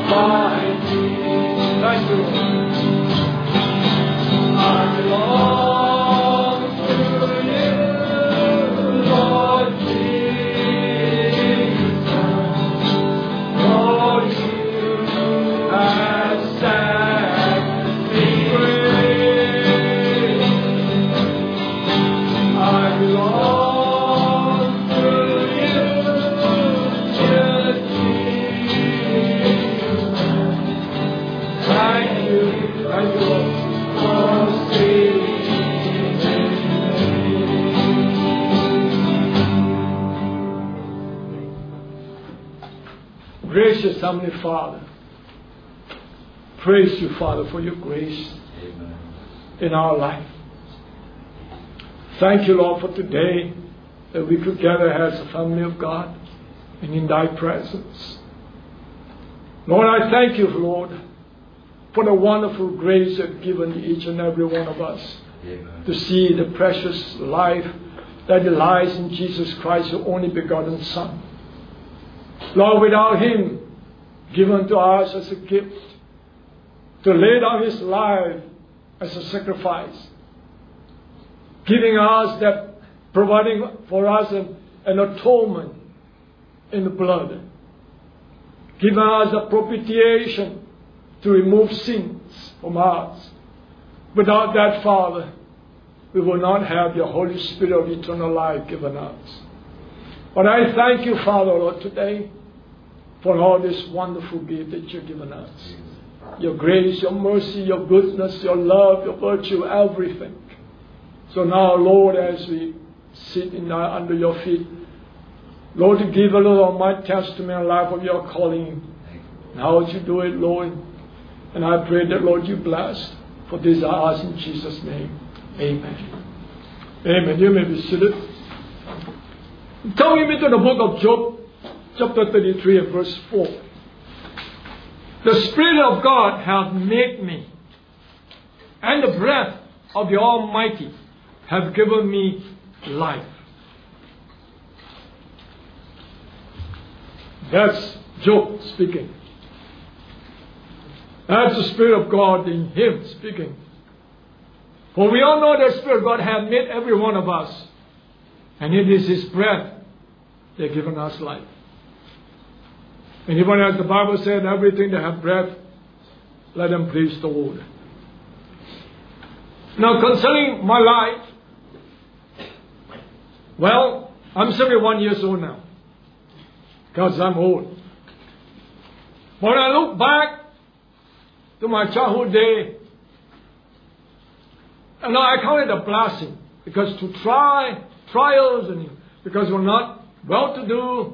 my King. Thank you, Lord. I belong to you, Lord Jesus. For you have set me free. I belong to you, dear Jesus. Thank you, Lord, for saving me. Gracious Heavenly Father, praise you, Father, for your grace in our life. Thank you, Lord, for today that we could gather as a family of God and in thy presence. Lord, I thank you, Lord, for the wonderful grace you have given each and every one of us. Amen. To see the precious life that lies in Jesus Christ, your only begotten Son. Lord, without Him given to us as a gift, to lay down His life as a sacrifice, giving us that, providing for us an atonement in the blood, giving us a propitiation to remove sins from us. Without that, Father, we will not have your Holy Spirit of eternal life given us. But I thank you, Father, Lord, today for all this wonderful gift that you've given us. Your grace, your mercy, your goodness, your love, your virtue, everything. So now, Lord, as we sit under your feet, Lord, to give a little of my testimony, life of your calling. How would you do it, Lord? And I pray that, Lord, you bless. For this I ask in Jesus' name. Amen. Amen. You may be seated. Turn with me to the book of Job, chapter 33 and verse 4. The Spirit of God hath made me, and the breath of the Almighty hath given me life. That's Job speaking. That's the Spirit of God in him speaking. For we all know the Spirit of God hath made every one of us, and it is His breath that has given us life. And even as the Bible said, everything that hath breath, let them praise the Lord. Now concerning my life, well, I'm 71 years old now, because I'm old. When I look back to my childhood day, and now I count it a blessing, because to trials, and because we're not well-to-do,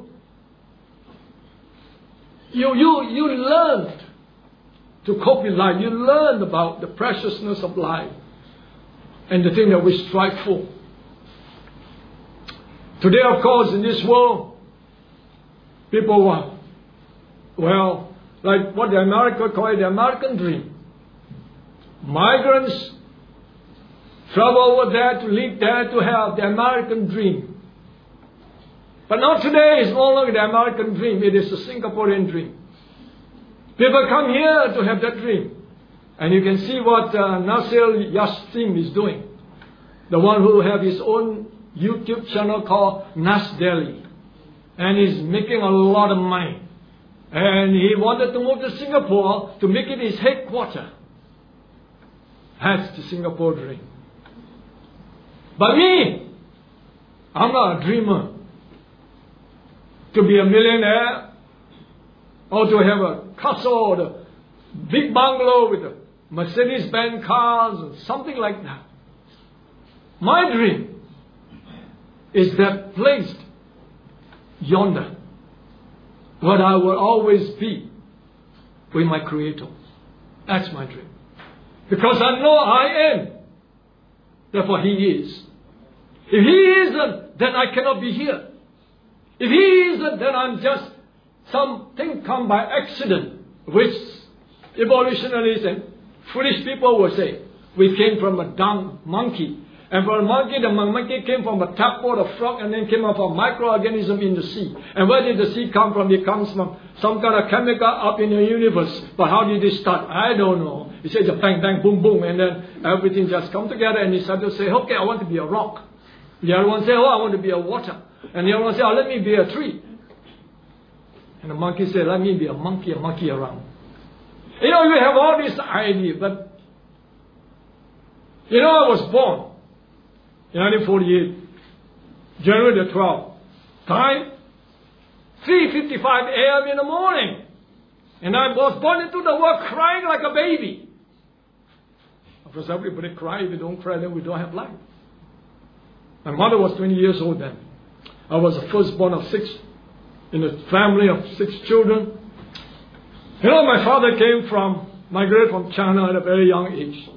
you learned to cope with life. You learned about the preciousness of life and the thing that we strive for. Today, of course, in this world, people are, well, like what the Americans call it, the American dream. Migrants travel over there to live there to have the American dream. But now today is no longer the American dream, it is the Singaporean dream. People come here to have that dream. And you can see what Nasir Yassin is doing. The one who have his own YouTube channel called Nas Delhi. And he's making a lot of money. And he wanted to move to Singapore to make it his headquarters. That's the Singapore dream. But me, I'm not a dreamer. To be a millionaire, or to have a castle or a big bungalow with a Mercedes-Benz cars or something like that. My dream is that placed yonder, where I will always be with my Creator. That's my dream. Because I know I am, therefore He is. If He isn't, then I cannot be here. If He isn't, then I'm just something come by accident, which evolutionists and foolish people will say. We came from a dumb monkey, And for a monkey, the monkey came from a tadpole, a frog, and then came out from a microorganism in the sea. And where did the sea come from? It comes from some kind of chemical up in the universe. But how did it start? I don't know. He said, bang, bang, boom, boom, and then everything just come together. And he started to say, okay, I want to be a rock. The other one said, oh, I want to be a water. And the other one said, oh, let me be a tree. And the monkey said, let me be a monkey around. You know, you have all this idea, but you know, I was born in 1948, January the 12th. Time, 3:55 a.m. in the morning. And I was born into the world crying like a baby. Of course, everybody cry. If we don't cry, then we don't have life. My mother was 20 years old then. I was the firstborn of 6 in a family of 6 children. You know, my father migrated from China at a very young age.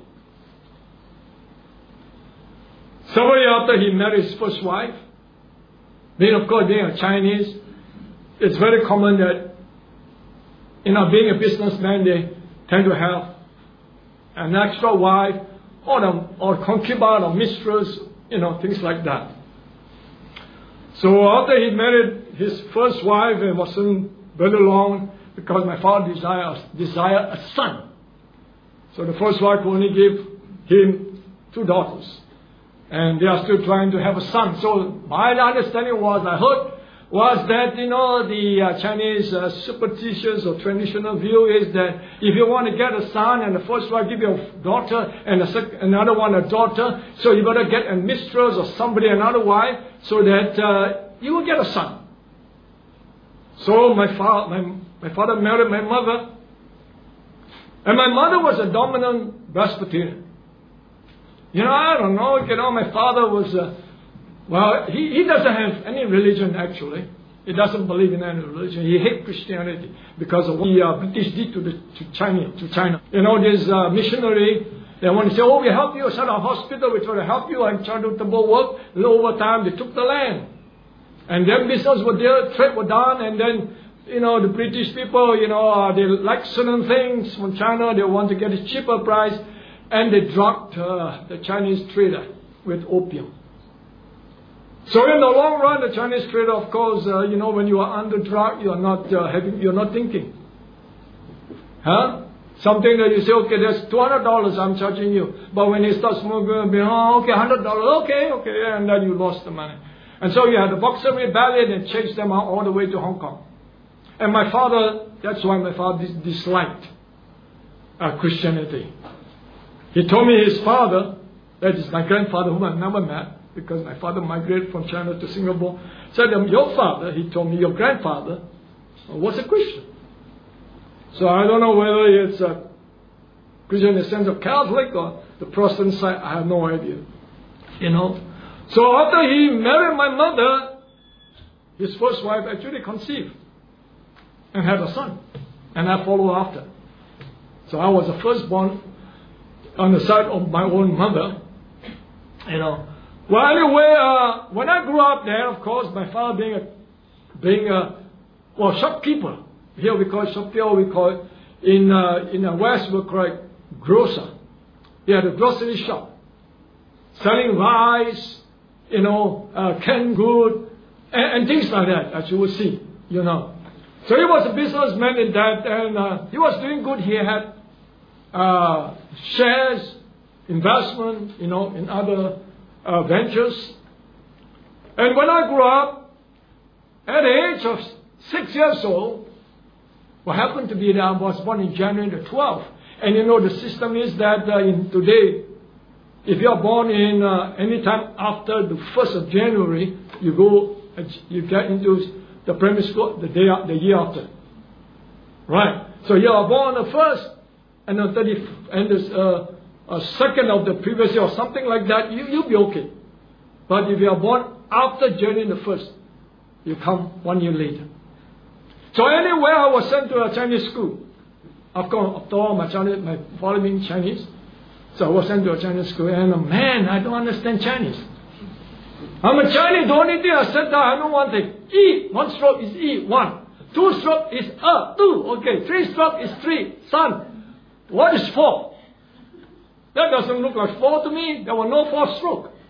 Several years after he married his first wife, being a Chinese, it's very common that, being a businessman, they tend to have an extra wife or concubine or mistress, things like that. So after he married his first wife, it wasn't very long because my father desired a son. So the first wife only gave him 2 daughters. And they are still trying to have a son. So my understanding was that, the Chinese superstitious or traditional view is that if you want to get a son and the first wife give you a daughter and another one a daughter, so you better get a mistress or somebody, another wife, so that you will get a son. So my father married my mother, and my mother was a dominant Presbyterian. I don't know, my father was, he doesn't have any religion actually. He doesn't believe in any religion. He hates Christianity because of what the British did to China. This missionary, they want to say, oh, we help you, set a hospital, we try to help you, and charitable work. And over time, they took the land. And then business was there, trade was done, and then, the British people, they like certain things from China, they want to get a cheaper price. And they drugged the Chinese trader with opium. So in the long run, the Chinese trader, of course, when you are under drug, you are not you're not thinking. Something that you say, okay, there's $200 I'm charging you. But when he starts smoking, okay, $100, okay, and then you lost the money. And so you had the Boxer Rebellion and chased them out all the way to Hong Kong. And my father, that's why my father disliked Christianity. He told me his father, that is my grandfather whom I've never met, because my father migrated from China to Singapore, said, your father, he told me, your grandfather was a Christian. So I don't know whether it's a Christian in the sense of Catholic or the Protestant side, I have no idea. So after he married my mother, his first wife actually conceived and had a son. And I followed after. So I was the firstborn on the side of my own mother, Well, anyway, when I grew up there, of course, my father being a shopkeeper. Here we call it shopkeeper, we call it, in the West we call it grocer. He had a grocery shop, selling rice, canned good, and things like that, as you will see, So he was a businessman in that, and he was doing good. He had shares, investment, in other ventures. And when I grew up, at the age of 6 years old, what happened to be that I was born in January the 12th. And the system is that today, if you are born in any time after the 1st of January, you get into the primary school the year after. Right. So you are born on the 1st, and the 30th, and the second of the previous year or something like that, you'll be okay. But if you are born after January the 1st, you come 1 year later. So anyway, I was sent to a Chinese school. Of course, after all, my father being Chinese, so I was sent to a Chinese school. And man, I don't understand Chinese. I'm a Chinese. The only thing I said that I know one thing: E. 1 stroke is E. 1. 2 stroke is 2. Okay. 3 stroke is 3. Son. What is 4? That doesn't look like 4 to me. There were no 4 stroke.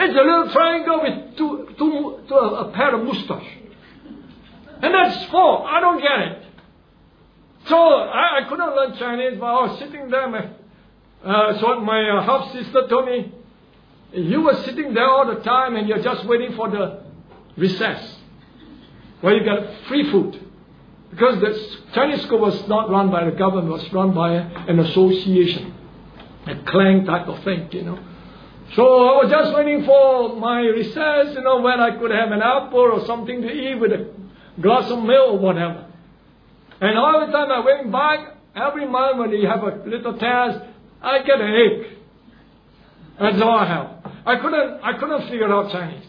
It's a little triangle with a pair of mustache. And that's 4. I don't get it. So I couldn't learn Chinese, but I was sitting there. So my half-sister told me, you were sitting there all the time and you're just waiting for the recess, where you get free food. Because the Chinese school was not run by the government, it was run by an association, a clan type of thing, So I was just waiting for my recess, when I could have an apple or something to eat with a glass of milk or whatever. And all the time I went back, every month when you have a little test, I get an egg. That's all I have. I couldn't figure out Chinese.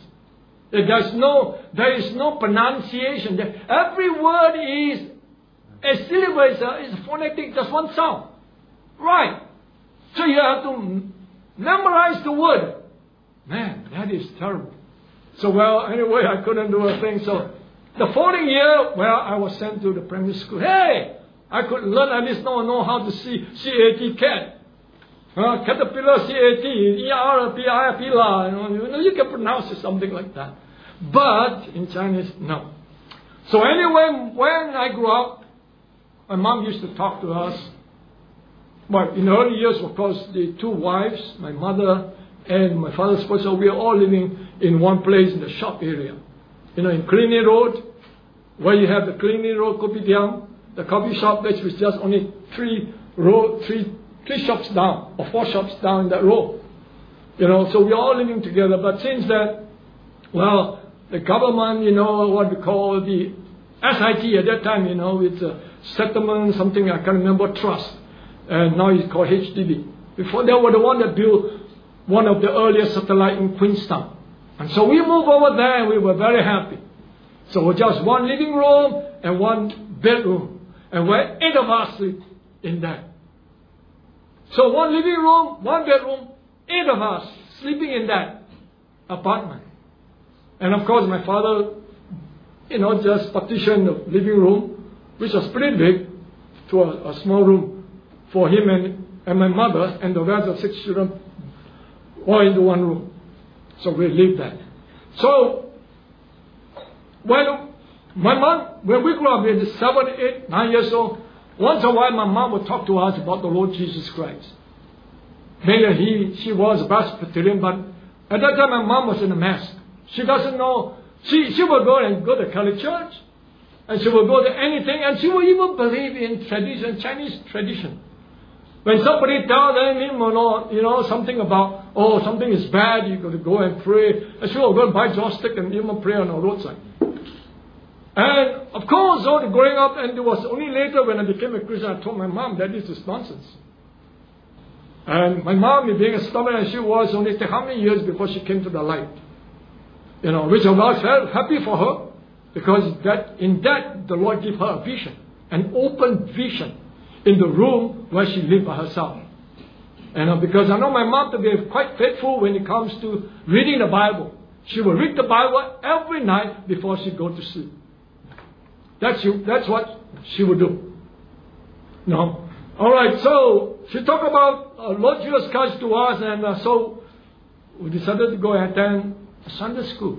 There is no pronunciation. Every word is a syllable, is phonetic, just one sound. Right. So you have to memorize the word. Man, that is terrible. So anyway, I couldn't do a thing. So the following year, I was sent to the primary school. Hey, I could learn at least know how to see C-A-T, cat. Caterpillar, C-A-T, E-R-P-I-P-La. You can pronounce it something like that. But in Chinese, no. So anyway, when I grew up, my mom used to talk to us. But in the early years, of course, the 2 wives, my mother and my father's spouse, we were all living in one place in the shop area. In Killiney Road, where you have the Killiney Road Kopitiam, the coffee shop, which was just only 3 shops down, or 4 shops down in that row. So we're all living together. But since that, the government, what we call the SIT at that time, it's a settlement, something I can't remember, trust. And now it's called HDB. Before, they were the one that built one of the earliest satellite in Queenstown. And so we moved over there and we were very happy. So just 1 living room and 1 bedroom. And we're 8 of us sleep in there. So 1 living room, 1 bedroom, 8 of us sleeping in that apartment. And of course my father, just partitioned the living room, which was pretty big, to a small room for him and my mother and the rest of 6 children, all into 1 room. So we lived there. So when we grew up, we were 7, 8, 9 years old, once in a while my mom would talk to us about the Lord Jesus Christ. Maybe she was a Presbyterian, but at that time my mom was in a mess. She doesn't know. She will go to Catholic church, and she will go to anything, and she will even believe in tradition, Chinese tradition. When somebody tells them, something about, something is bad, you got to go and pray, and she will go and buy joss stick and even pray on the roadside. And of course, growing up, and it was only later when I became a Christian, I told my mom that this is nonsense. And my mom, being as stubborn as she was, only how many years before she came to the light. Which I was very happy for her, because in that the Lord gave her a vision, an open vision in the room where she lived by herself. Because I know my mom to be quite faithful when it comes to reading the Bible. She will read the Bible every night before she goes to sleep. That's what she would do. No. All right, so she talked about Lord Jesus Christ to us, and so we decided to go and attend a Sunday school.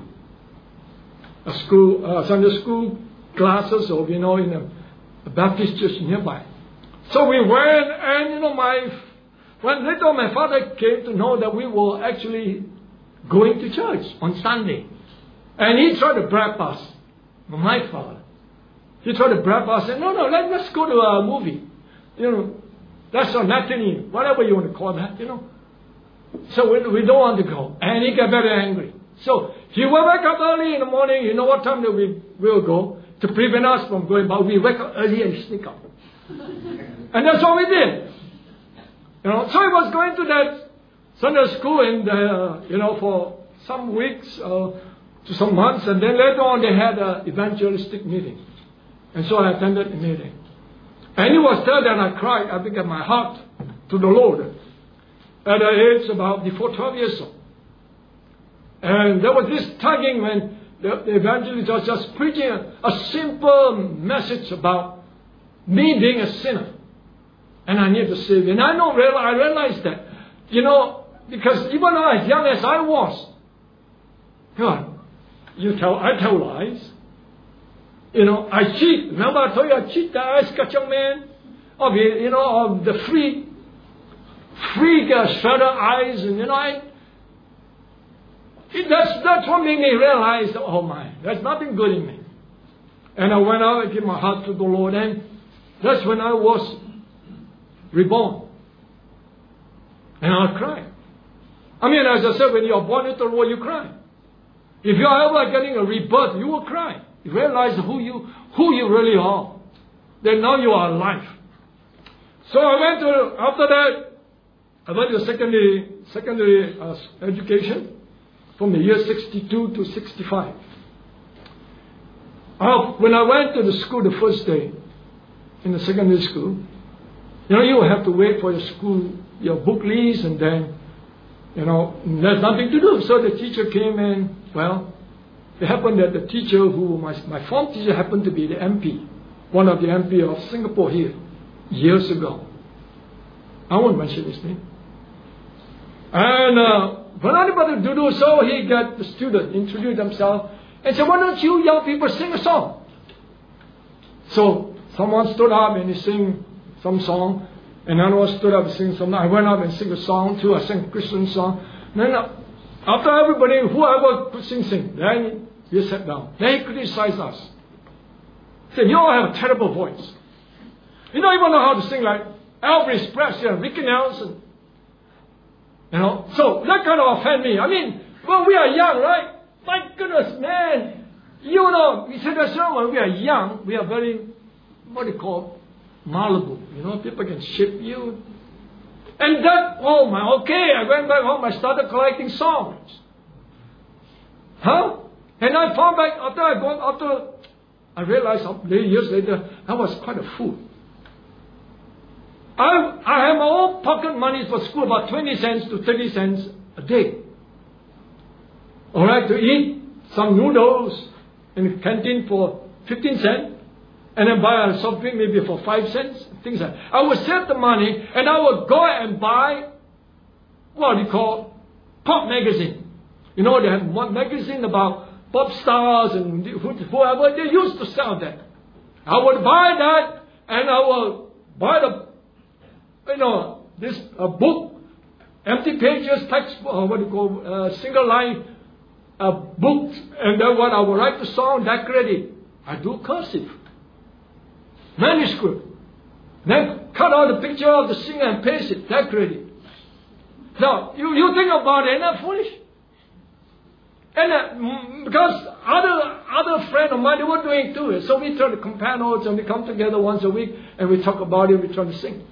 Sunday school classes, or in a Baptist church nearby. So we went, and when later my father came to know that we were actually going to church on Sunday, and he tried to bribe us, my father. He tried to bribe us and no, let's go to a movie. That's a matinee, whatever you want to call that, So we don't want to go. And he got very angry. So he will wake up early in the morning. You know what time that we will go to prevent us from going, but we wake up early and sneak up. And that's what we did. So I was going to that Sunday school and, for some weeks to some months. And then later on they had an evangelistic meeting. And so I attended the meeting. And it was there that I cried, I think, at my heart to the Lord. At the age about before 12 years old. And there was this tugging when the evangelist was just preaching a simple message about me being a sinner. And I need a Savior. And I realized that, because even as young as I was, I tell lies. I cheat. Remember I told you I cheat the eyes kachang man of of the free shutter eyes, and that's what made me realize, oh my, there's nothing good in me. And I went out and gave my heart to the Lord, and that's when I was reborn. And I cried. I mean, as I said, when you're born into the world, you cry. If you're ever getting a rebirth, you will cry. You realize who you really are. Then now you are alive. So after that, I went to secondary education from the year 62 to 65. When I went to the school the first day, in the secondary school, you have to wait for your book leaves, and then, there's nothing to do. So the teacher came in. Well, it happened that the teacher my form teacher happened to be the MP, one of the MP of Singapore here, years ago. I won't mention his name. And when anybody to do so, he got the student introduce themselves and said, why don't you young people sing a song? So someone stood up and he sang some song, and another one stood up and sang some. I went up and sang a song too. I sang a Christian song. Then after everybody, whoever could sing, then he sat down. Then he criticized us. He said, you all have a terrible voice. You don't even know how to sing like Elvis Presley and Ricky Nelson. So that kind of offended me. I mean, well, we are young, right? My goodness, man. We said that when we are young, we are very, what do you call, malleable. People can ship you. And that, oh my, okay, I went back home, I started collecting songs. And I found back, after I realized years later, I was quite a fool. I had my own pocket money for school, about 20 cents to 30 cents a day. All right, to eat some noodles in the canteen for 15 cents, and then buy a soft drink maybe for 5 cents, things like that. I would save the money, and I would go and buy what you call pop magazine. They have one magazine about pop stars and whoever, they used to sell that. I would buy that, and I would buy this book, empty pages, text, single line books, and then what I would write the song, decorate it. I do cursive. Manuscript. Then cut out the picture of the singer and paste it, decorate it. Now, you think about it, isn't that foolish? And because other friends of mine, they were doing it too. So we try to compare notes, and we come together once a week, and we talk about it, we try to sing.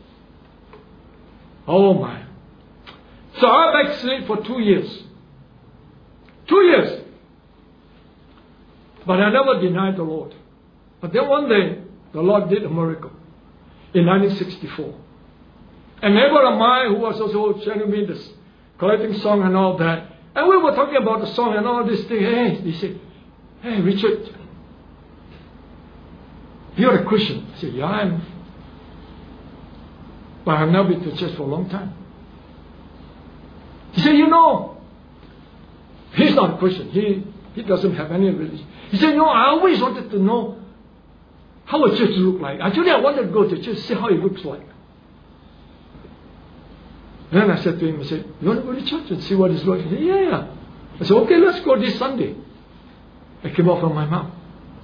Oh my. So I backslid for 2 years. 2 years. But I never denied the Lord. But then one day, the Lord did a miracle in 1964. A neighbor of mine who was also telling me this, collecting song and all that, and we were talking about the song and all this thing. He said, hey, Richard, you're a Christian. I said, yeah, I am. But I've not been to church for a long time. He said, he's not a Christian. He doesn't have any religion. He said, I always wanted to know how a church look like. Actually, I wanted to go to church, see how it looks like. Then I said to him, you want to go to church and see what it's like? He said, yeah. I said, okay, let's go this Sunday. It came out from my mouth.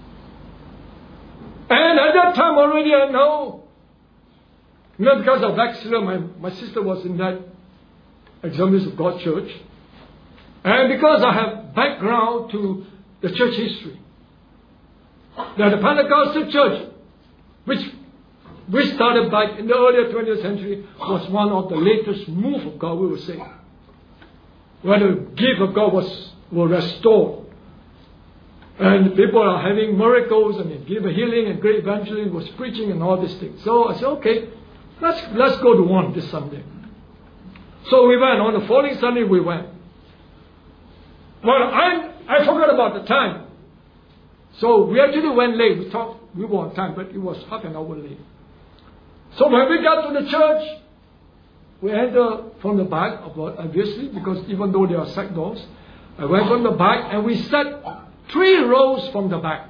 And at that time already I know. Because of backslid, my sister was in that Assemblies of God church. And because I have background to the church history, that the Pentecostal church, which we started back in the earlier 20th century, was one of the latest move of God, we would say. Where the gift of God was restored. And people are having miracles, and they give a healing, and great evangelism was preaching and all these things. So I said, okay, let's go to one this Sunday. So we went. On the following Sunday we went. Well, I forgot about the time. So we actually went late. We were on time, but it was half an hour late. So when we got to the church, we entered from the back, obviously, because even though there are side doors, I went from the back and we sat 3 rows from the back.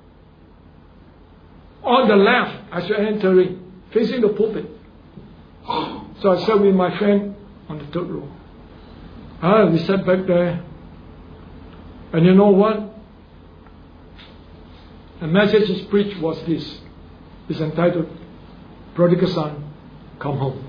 On the left, as you're entering, facing the pulpit. So I sat with my friend on the 3rd row. We sat back there. And you know what? The message he preached was this. It's entitled, Prodigal Son, Come Home.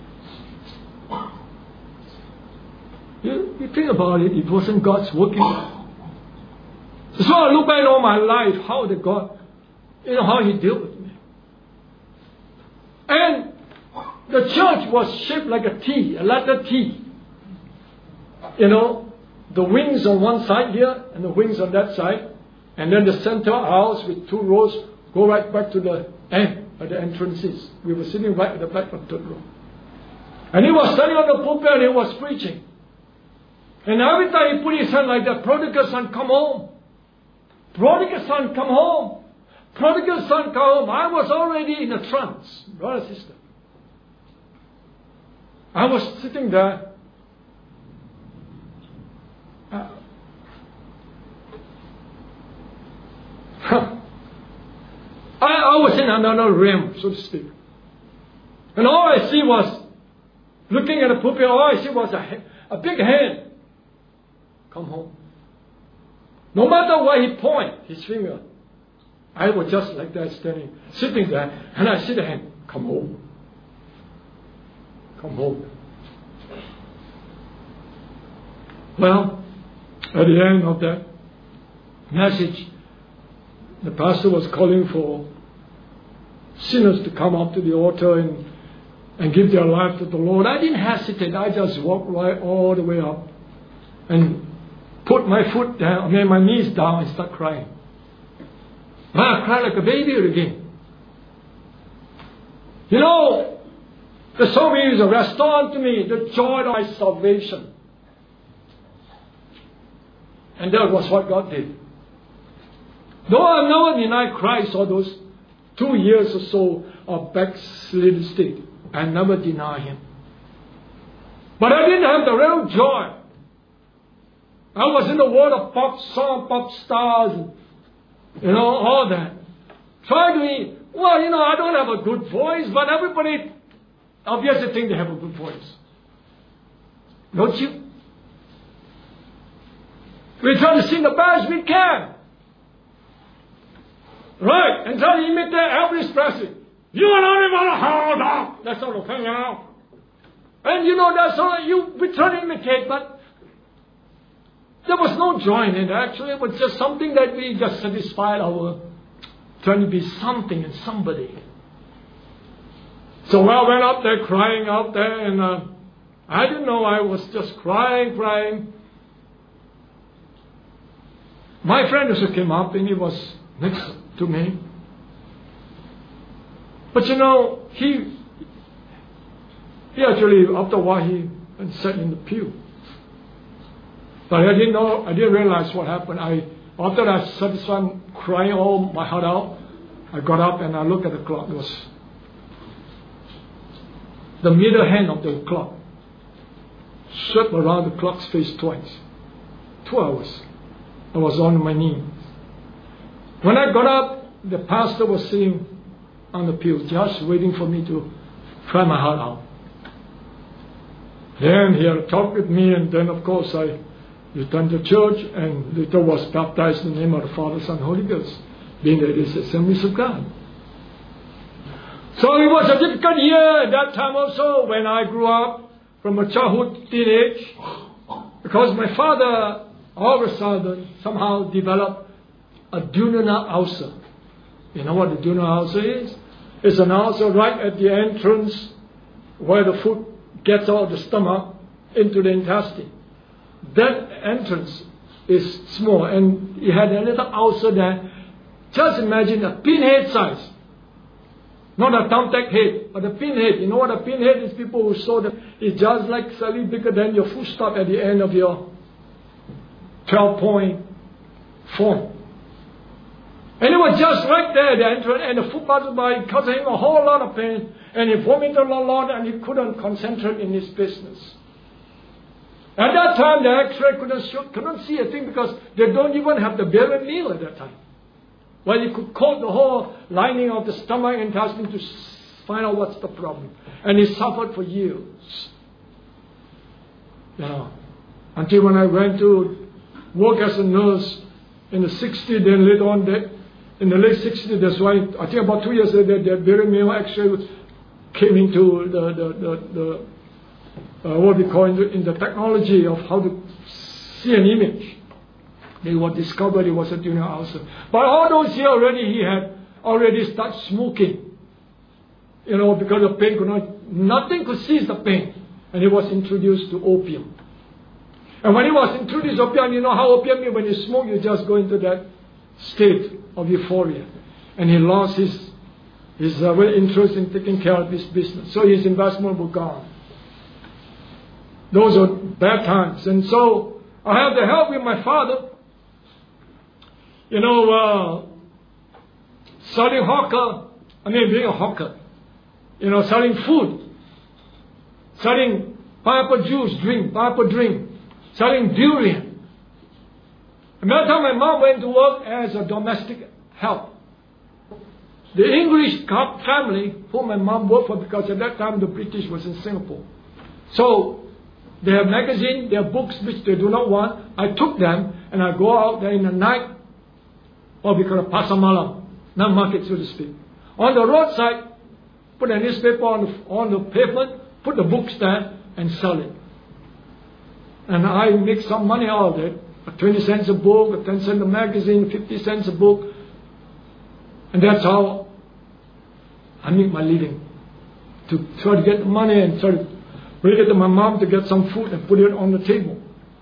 You think about it, it wasn't God's working. So I look back on my life, how did God, how He dealt with me. And the church was shaped like a T, a letter T. The wings on one side here and the wings on that side. And then the center house with 2 rows go right back to the end of the entrances. We were sitting right at the back of the 3rd row. And he was standing on the pulpit and he was preaching. And every time he put his hand like that, prodigal son, come home. Prodigal son, come home. Prodigal son, come home. I was already in a trance, brother, sister. I was sitting there. I was in another realm, so to speak. And all I see was, looking at the pulpit, all I see was a big hand. Come home. No matter where he pointed his finger, I was just like that sitting there, and I see the hand. Come home. Come home. Well, at the end of that message, the pastor was calling for sinners to come up to the altar and give their life to the Lord. I didn't hesitate. I just walked right all the way up and put my foot down, my knees down and start crying. I cried like a baby again. The song is, restore unto me the joy of my salvation. And that was what God did. Though I've never denied Christ all those 2 years or so of backslidden state, I never denied Him. But I didn't have the real joy. I was in the world of pop stars, all that. Trying to be, I don't have a good voice, but everybody obviously think they have a good voice. Don't you? We try to sing the best we can. Right, and try to imitate Elvis Presley. You and I want to hold up. That sort of thing, And that's all we try to imitate, but there was no joy in it. Actually, it was just something that we just satisfied our trying to be something and somebody. So I went up there crying out there, and I didn't know I was just crying. My friend also came up, and he was next to me. But he actually, after a while, he went and sat in the pew. But I didn't realize what happened. After I satisfied crying all my heart out, I got up and I looked at the clock. It was the middle hand of the clock. Swept around the clock's face twice. 2 hours. I was on my knees. When I got up, the pastor was sitting on the pew, just waiting for me to cry my heart out. Then he had talked with me, and then of course I returned to church and later was baptized in the name of the Father, Son, Holy Ghost, being that it is Assemblies of God. So it was a difficult year at that time also when I grew up from a childhood teenage, because my father all of a sudden somehow developed a duodenal ulcer. You know what the duodenal ulcer is? It's an ulcer right at the entrance where the food gets out of the stomach into the intestine. That entrance is small, and he had a little ulcer there. Just imagine a pinhead size. Not a thumbtack head, but a pinhead. You know what a pinhead is? People who saw that it's just like slightly bigger than your full stop at the end of your 12-point form. And it was just right there at the entrance, and the foot passed by, caused him a whole lot of pain, and he vomited a lot, and he couldn't concentrate in his business. At that time, the X-ray couldn't see a thing because they don't even have the bare meal at that time. Well, you could coat the whole lining of the stomach and intestine to find out what's the problem. And he suffered for years. Until when I went to work as a nurse in the 60s, then later on, in the late 60s, that's why, I think about 2 years later, the bare meal X-ray came into the what we call in the technology of how to see an image. They were discovered it was a dural ulcer. But all those years already, he had already started smoking. Because the pain nothing could cease the pain. And he was introduced to opium. And when he was introduced to opium, you know how opium is, when you smoke, you just go into that state of euphoria. And he lost his real interest in taking care of his business. So his investment was gone. Those are bad times. And so I had to help with my father. Selling being a hawker. Selling food. Selling pineapple juice, pineapple drink. Selling durian. And that time my mom went to work as a domestic help. The English family whom my mom worked for, because at that time the British was in Singapore. So they have magazines, they have books which they do not want. I took them and I go out there in the night, what we call a pasar malam, night market, so to speak. On the roadside, put a newspaper on the pavement, put the books there and sell it. And I make some money out of it. 20 cents a book, 10 cents a magazine, 50 cents a book. And that's how I make my living. To try to get the money and try to bring it to my mom to get some food and put it on the table.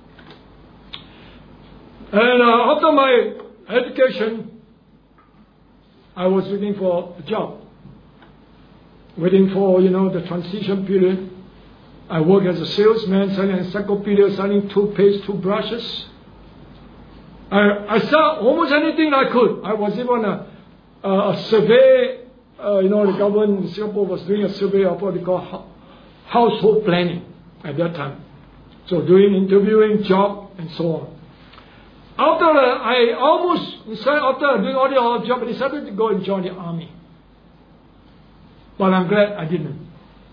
And after my education, I was waiting for a job. Waiting for, the transition period. I worked as a salesman, selling encyclopedias, selling toothpaste, toothbrushes. I sell almost anything I could. I was even a survey. The government in Singapore was doing a survey of what they call household planning at that time. So doing interviewing, job, and so on. After doing all the other job, I decided to go and join the army. But I'm glad I didn't.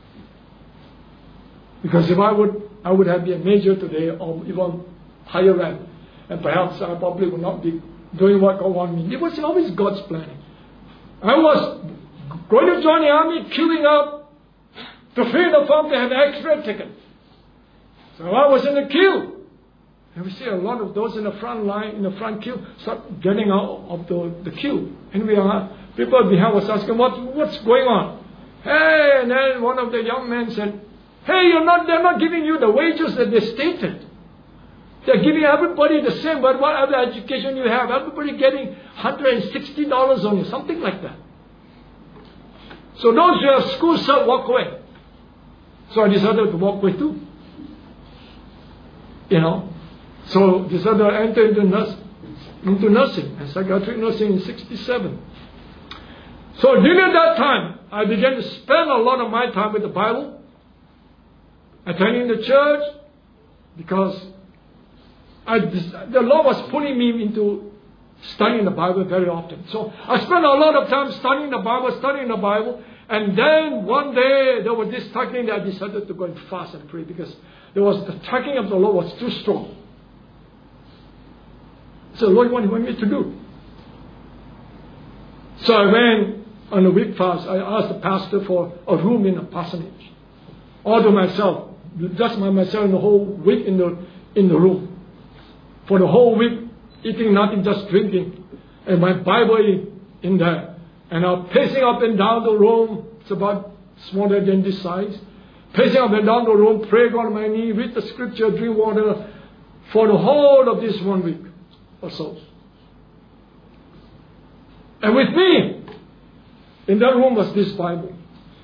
Because if I would have been a major today or even higher rank, and perhaps I probably would not be doing what God wanted me. It was always God's planning. I was going to join the army, queuing up to fill the form to have an X-ray ticket. So I was in the queue. And we see a lot of those in the front line, in the front queue, start getting out of the queue. And people behind was asking, what's going on? Hey, and then one of the young men said, hey, they're not giving you the wages that they stated. They're giving everybody the same, but whatever education you have, everybody getting $160 on you, something like that. So those who have school cert walk away. So I decided to walk away too. So decided to enter into nursing, and psychiatric nursing in 1967. So during that time, I began to spend a lot of my time with the Bible, attending the church, because the Lord was pulling me into studying the Bible very often. So I spent a lot of time studying the Bible, and then one day there was this tugging that I decided to go and fast and pray, because the tugging of the Lord was too strong. So Lord, what do you want me to do? So I went on a week fast. I asked the pastor for a room in a parsonage, all to myself, just myself in the whole week in the room. For the whole week, eating nothing, just drinking. And my Bible in there. And I'm pacing up and down the room. It's about smaller than this size. Pacing up and down the room, praying on my knee, read the scripture, drink water. For the whole of this 1 week or so. And with me, in that room was this Bible.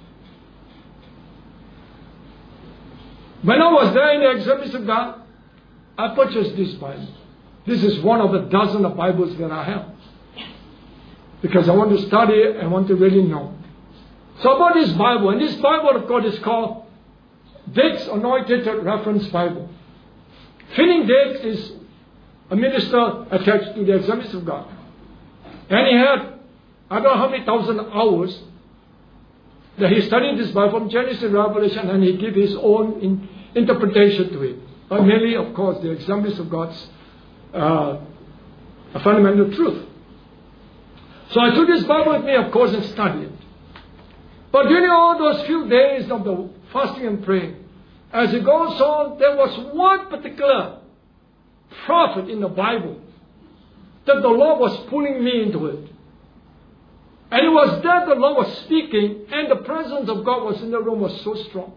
When I was there in the Assemblies of God, I purchased this Bible. This is one of a dozen of Bibles that I have. Because I want to study it and want to really know. So about this Bible, and this Bible of God is called Dick's Anointed Reference Bible. Finney Jakes is a minister attached to the Assemblies of God. And he had, I don't know how many thousand hours that he studied this Bible from Genesis to Revelation, and he gave his own interpretation to it. But mainly, of course, the Assemblies of God's a fundamental truth. So I took this Bible with me, of course, and studied it. But during all those few days of the fasting and praying, as it goes on, there was one particular prophet in the Bible that the Lord was pulling me into it. And it was that the Lord was speaking, and the presence of God was in the room, was so strong.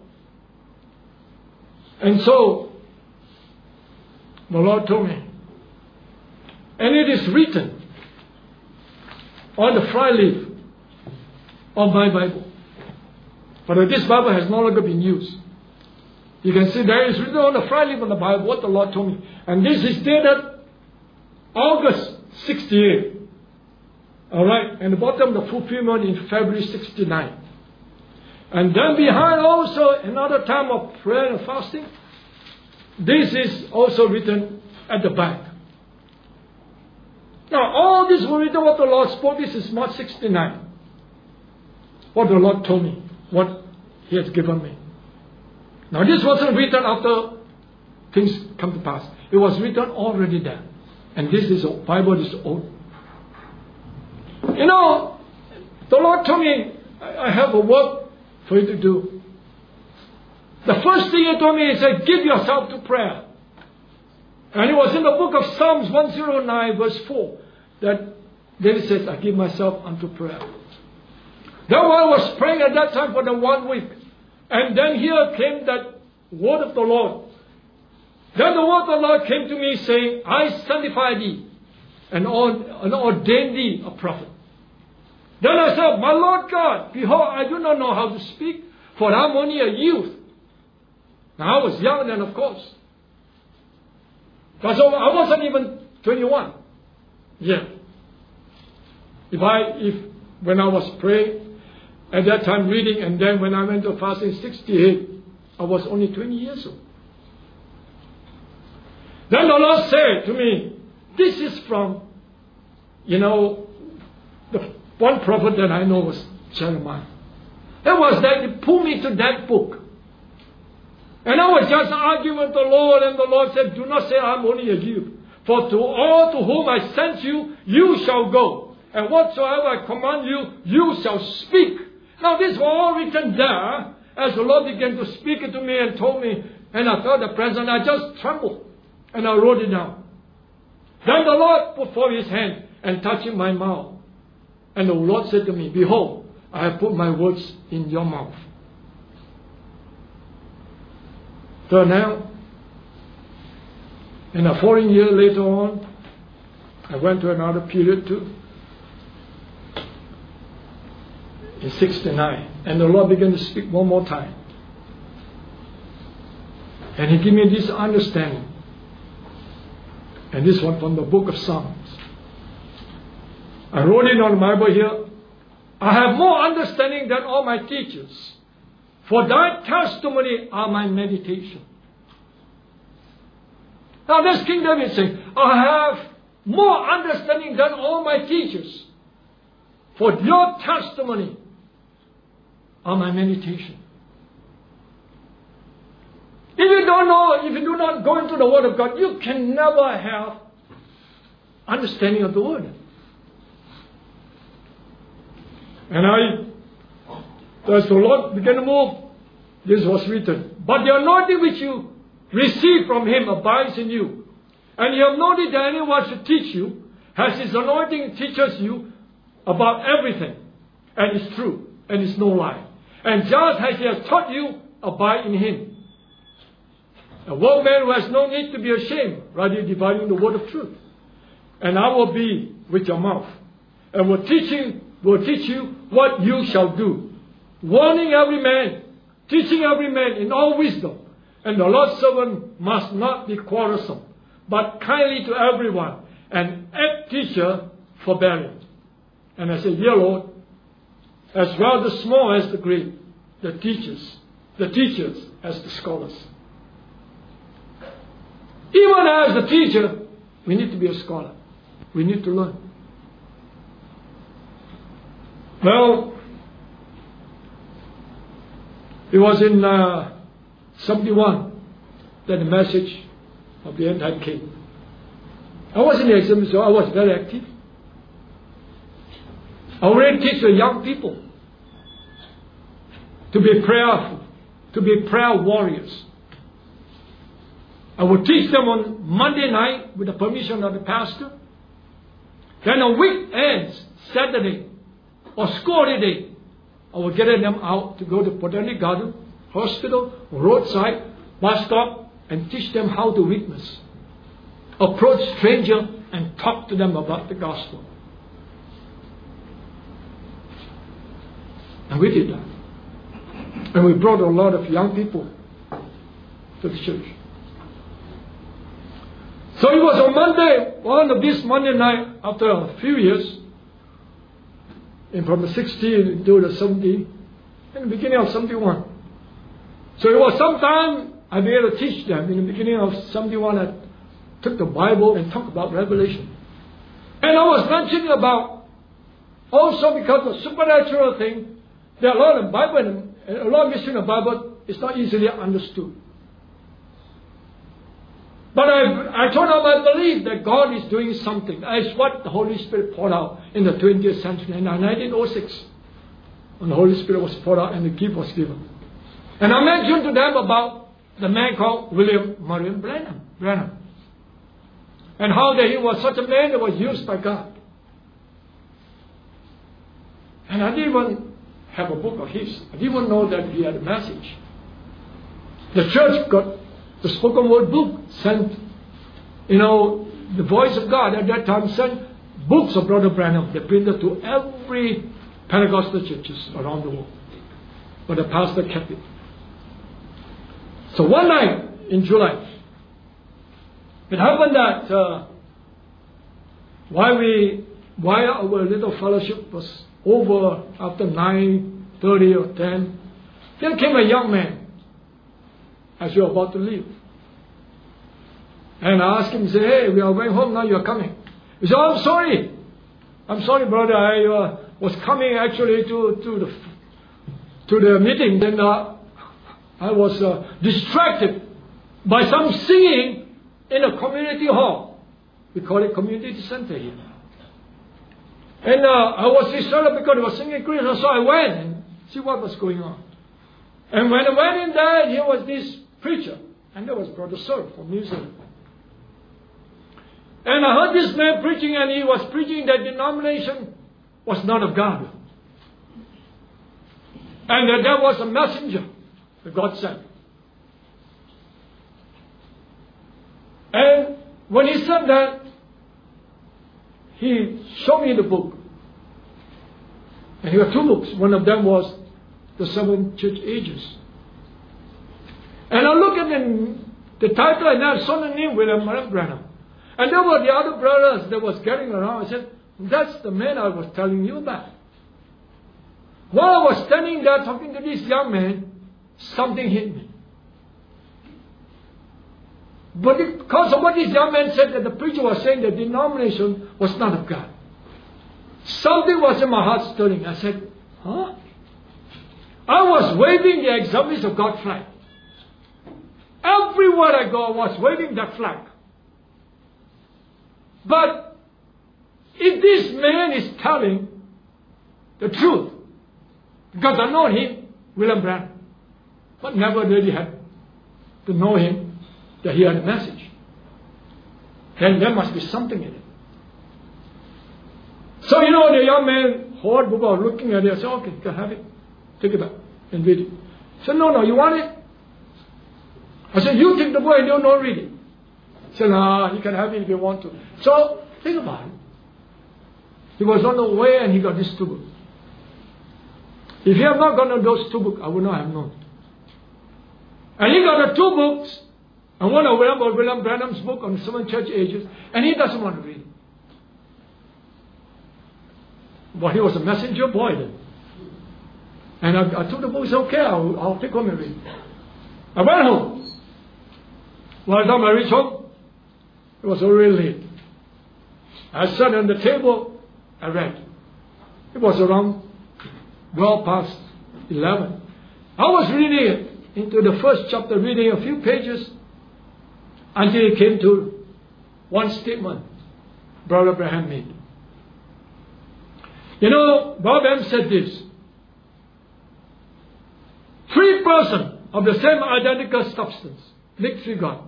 And so, the Lord told me, and it is written on the fly leaf of my Bible. But this Bible has no longer been used. You can see there is written on the fly leaf of the Bible what the Lord told me. And this is dated August 68. Alright, and the bottom, the fulfillment in February 69. And then behind also another time of prayer and fasting. This is also written at the back. Now, all this were written what the Lord spoke. This is March 69. What the Lord told me, what He has given me. Now, this wasn't written after things come to pass. It was written already there. And this is Bible is old. You know, the Lord told me, I have a work for you to do. The first thing He told me, He said, give yourself to prayer. And it was in the book of Psalms 109 verse 4 that David says, I give myself unto prayer. Then I was praying at that time for the 1 week. And then here came that word of the Lord. Then the word of the Lord came to me saying, I sanctify thee and ordain thee a prophet. Then I said, my Lord God, behold, I do not know how to speak, for I am only a youth. Now I was young then, of course. But so I wasn't even 21 yet. When I was praying, at that time reading, and then when I went to fasting 68, I was only 20 years old. Then the Lord said to me, this is from, the one prophet that I know was Jeremiah. It was that He pulled me to that book. And I was just arguing with the Lord, and the Lord said, do not say I'm only a youth. For to all to whom I sent you, you shall go. And whatsoever I command you, you shall speak. Now this was all written there, as the Lord began to speak it to me and told me, and I felt the presence, I just trembled. And I wrote it down. Then the Lord put forth His hand and touched my mouth. And the Lord said to me, behold, I have put my words in your mouth. So now, in a foreign year later on, I went to another period too. In 69. And the Lord began to speak one more time. And He gave me this understanding. And this one from the book of Psalms. I wrote it on the Bible here. I have more understanding than all my teachers. For thy testimony are my meditation. Now that's King David saying, I have more understanding than all my teachers. For your testimony are my meditation. If you don't know, if you do not go into the Word of God, you can never have understanding of the Word. And as the Lord began to move, this was written. But the anointing which you receive from Him abides in you. And you have no need that anyone should teach you, as His anointing teaches you about everything. And it's true, and it's no lie. And just as He has taught you, abide in Him. A workman who has no need to be ashamed, rather dividing the word of truth. And I will be with your mouth, and will teach you what you shall do, warning every man, teaching every man in all wisdom. And the Lord's servant must not be quarrelsome, but kindly to everyone, and act teacher forbearing. And I said, dear Lord, as well the small as the great, the teachers as the scholars. Even as a teacher, we need to be a scholar. We need to learn. Well, it was in 71 that the message of the end time came. I was in the exam, so I was very active. I already teach the young people to be prayerful, to be prayer warriors. I would teach them on Monday night with the permission of the pastor. Then on weekends, Saturday or school holiday, I would get them out to go to Botanic Garden, hospital, roadside, bus stop, and teach them how to witness. Approach strangers and talk to them about the gospel. And we did that. And we brought a lot of young people to the church. So it was on Monday, one of these Monday night, after a few years, and from the 60 to the 70, in the beginning of 71. So it was sometime I began to teach them. In the beginning of 71, I took the Bible and talked about Revelation. And I was mentioning about, also because of supernatural thing, there are a lot of Bible and a lot of mystery in the Bible is not easily understood. But I told them I believe that God is doing something. That's what the Holy Spirit poured out in the 20th century. In 1906, when the Holy Spirit was poured out and the gift was given. And I mentioned to them about the man called William Marion Branham. And how that he was such a man that was used by God. And I didn't even have a book of his. I didn't even know that he had a message. The church got the spoken word book, sent, the voice of God at that time sent books of Brother Branham. They printed to every Pentecostal churches around the world. But the pastor kept it. So one night in July, it happened that while our little fellowship was over after 9:30 or 10, there came a young man as we were about to leave. And I asked him, say, hey, we are going home now, you are coming. He said, oh, I'm sorry. I'm sorry, brother. I was coming actually to the meeting. Then I was distracted by some singing in a community hall. We call it community center here. And I was distracted because they were singing Christmas, so I went and see what was going on. And when I went in there, here was this preacher, and there was Brother Sir from New Zealand. And I heard this man preaching, and he was preaching that denomination was not of God. And that there was a messenger that God sent. And when he said that, he showed me the book. And he had two books. One of them was The Seven Church Ages. And I looked at the title, and I saw the name William Marion Branham. And there were the other brothers that was getting around. I said, that's the man I was telling you about. While I was standing there talking to this young man, something hit me. But because of what this young man said, that the preacher was saying the denomination was not of God. Something was in my heart stirring. I said, huh? I was waving the Assemblies of God flag. Everywhere I go, I was waving that flag. But if this man is telling the truth, because I know him, William Branham, but never really had to know him, that he had a message, then there must be something in it. So, the young man, hard book, was looking at it. I said, okay, you can have it. Take it back and read it. He said, no, you want it? I said, you take the book and you don't read it. He said, no, you can have it if you want to. So, think about it. He was on the way and he got these two books. If he had not gotten those two books, I would not have known. And he got the two books, and one of William Branham's book on the Seven Church Ages, and he doesn't want to read it. But he was a messenger boy then. And I took the book, it's okay, I'll take home and read it. I went home. By the time I reached home, It was already late. I sat on the table, I read. It was around 11:12. I was reading it into the first chapter, reading a few pages, until it came to one statement Brother Abraham made. You know, Brother Abraham said this: 3 persons of the same identical substance make 3 gods.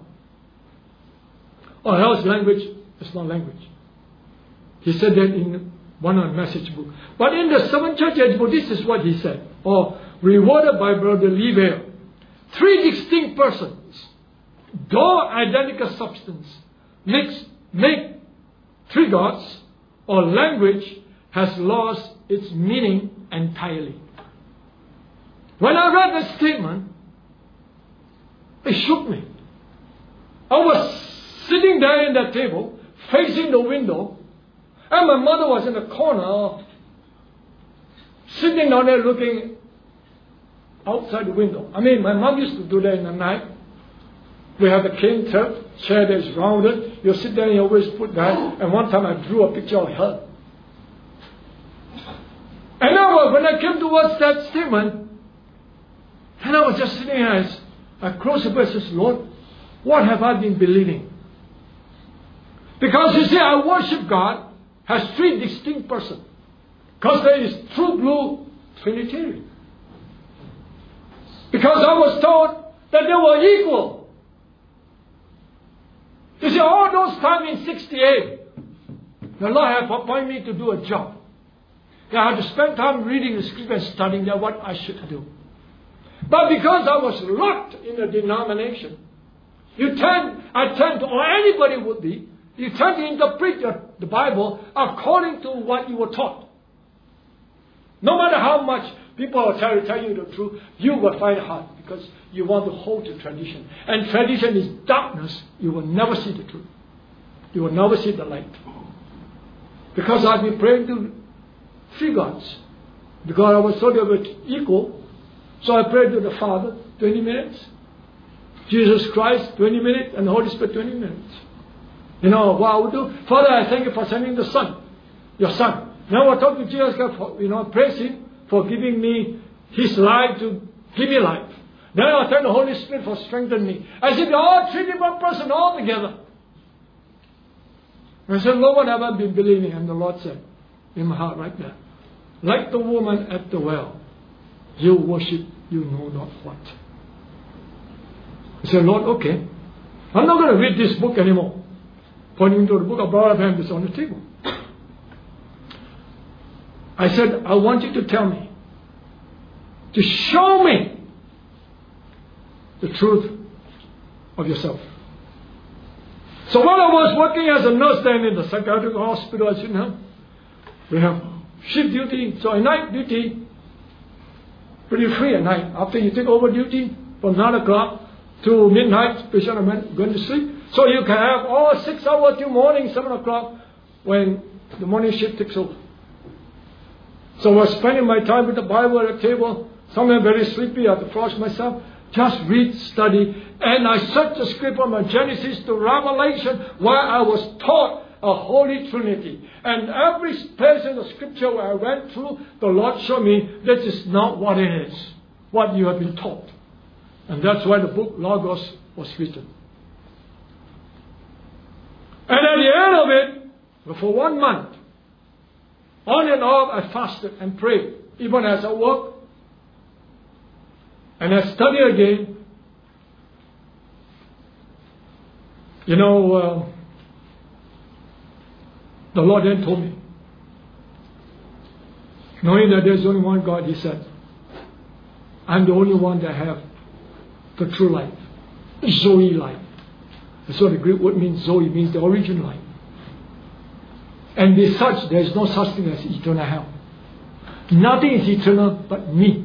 Or else language is not language. He said that in one of the message book. But in the 7th Church Age book, this is what he said. Or rewarded by Brother Lever. 3 distinct persons, though identical substance, make 3 gods, or language has lost its meaning entirely. When I read that statement, it shook me. I was sitting there in that table, facing the window, and my mother was in the corner, sitting down there looking outside the window. I mean, my mom used to do that in the night. We have a cane chair that is rounded. You sit there and you always put that. And one time I drew a picture of her. And now when I came towards that statement, and I was just sitting there, as I closed the book and said, Lord, what have I been believing? Because you see, our worship God has 3 distinct persons. Because there is true blue Trinitarian. Because I was told that they were equal. You see, all those time in 68, the Lord had appointed me to do a job. I had to spend time reading the scripture and studying that what I should do. But because I was locked in a denomination, I tend to, or anybody would be, you tend to interpret the Bible according to what you were taught. No matter how much people will tell you the truth, you will find it hard because you want to hold to tradition. And tradition is darkness. You will never see the truth. You will never see the light. Because I've been praying to 3 gods. Because I was told they were equal. So I prayed to the Father 20 minutes. Jesus Christ 20 minutes. And the Holy Spirit 20 minutes. You know what I would do? Father, I thank you for sending the Son. Your Son. Now I talk to Jesus Christ, praise Him for giving me His life to give me life. Then I thank the Holy Spirit for strengthening me. I said, they're all 3 different persons all together. I said, Lord, what have I been believing? And the Lord said, in my heart right there, like the woman at the well, you worship you know not what. I said, Lord, okay, I'm not going to read this book anymore. Pointing to the book of Brother Abraham that's on the table. I said, I want you to tell me, to show me the truth of yourself. So while I was working as a nurse then in the psychiatric hospital, as you know, we have shift duty, so at night duty, pretty free at night. After you take over duty from 9 o'clock to midnight, patient are going to sleep. So you can have all 6 hours till morning, 7 o'clock, when the morning shift takes over. So I was spending my time with the Bible at the table. Sometimes very sleepy, I have to force myself. Just read, study. And I searched the script from Genesis to Revelation, where I was taught a Holy Trinity. And every place in the scripture where I went through, the Lord showed me that is not what it is, what you have been taught. And that's why the book Logos was written. And at the end of it, for 1 month, on and off, I fasted and prayed, even as I work. And I studied again. You know, the Lord then told me, knowing that there's only one God, He said, I'm the only one that have the true life, Zoe life. That's what the Greek word means. Zoe means the origin life. And besides, there is no such thing as eternal hell. Nothing is eternal but me.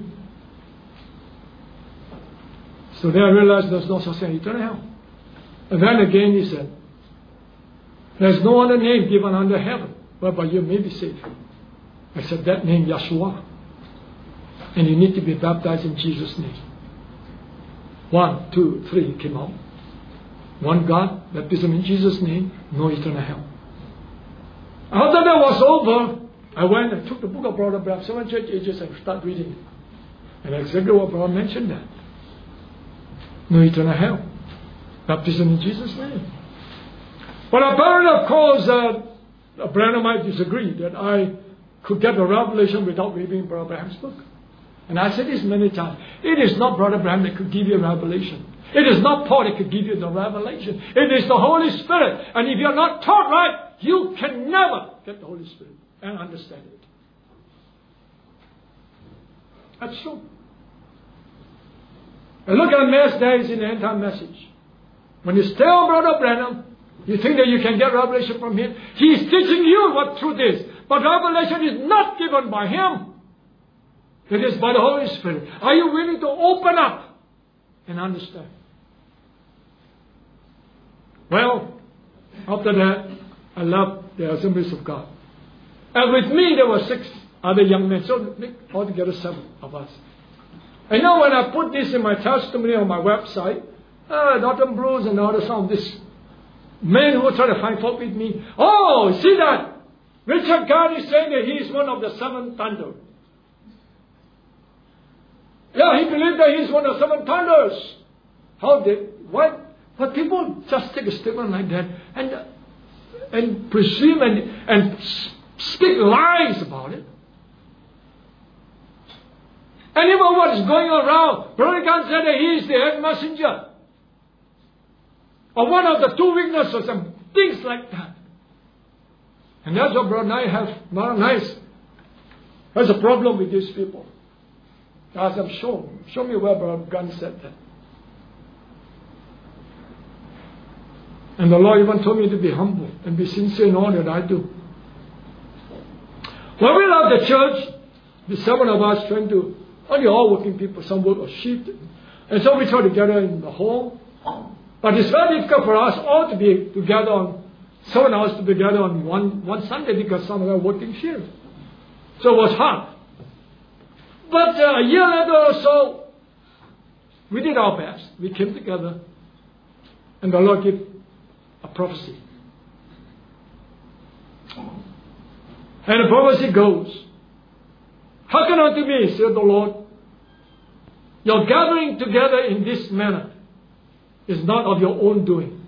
So then I realized there's no such thing as eternal hell. And then again He said, there's no other name given under heaven whereby you may be saved except that name, Yeshua. And you need to be baptized in Jesus' name. 1, 2, 3 came out. One God, baptism in Jesus' name, no eternal hell. After that was over, I went and took the book of Brother Branham, 7 Church Ages, and started reading it. And exactly what Brother mentioned that. No eternal hell. Baptism in Jesus' name. But apparently, of course, Branham might disagree that I could get the revelation without reading Brother Branham's book. And I said this many times. It is not Brother Branham that could give you a revelation. It is not Paul that could give you the revelation. It is the Holy Spirit. And if you're not taught right, you can never get the Holy Spirit and understand it. That's true. And look at Mass days in the end time message. When you stay on Brother Branham, you think that you can get revelation from him. He is teaching you what truth is. But revelation is not given by him. It is by the Holy Spirit. Are you willing to open up and understand? Well, after that, I left the Assemblies of God. And with me, there were 6 other young men. So altogether 7 of us. And now when I put this in my testimony on my website, Dr. Bruce and some of these men who try to find fault with me, oh, see that? Richard God is saying that he is one of the 7 thunder. Yeah, he believed that he is one of the 7 thunders. Why? But people just take a statement like that and presume and speak lies about it. And even what is going around, Brother Khan said that he is the head messenger. Or one of the 2 witnesses and things like that. And that's what Brother Nye has a problem with these people. As I'm sure. Show me where Brother Gunn said that. And the Lord even told me to be humble and be sincere in all that I do. When we left the church, the 7 of us trying to, only all working people, some work or shift. And so we try together in the hall. But it's very difficult for us all to be together on, 7 hours to be together on one Sunday because some of them are working shift. So it was hard. But a year later or so, we did our best. We came together and the Lord gave a prophecy. And the prophecy goes, hearken unto me, said the Lord, your gathering together in this manner is not of your own doing.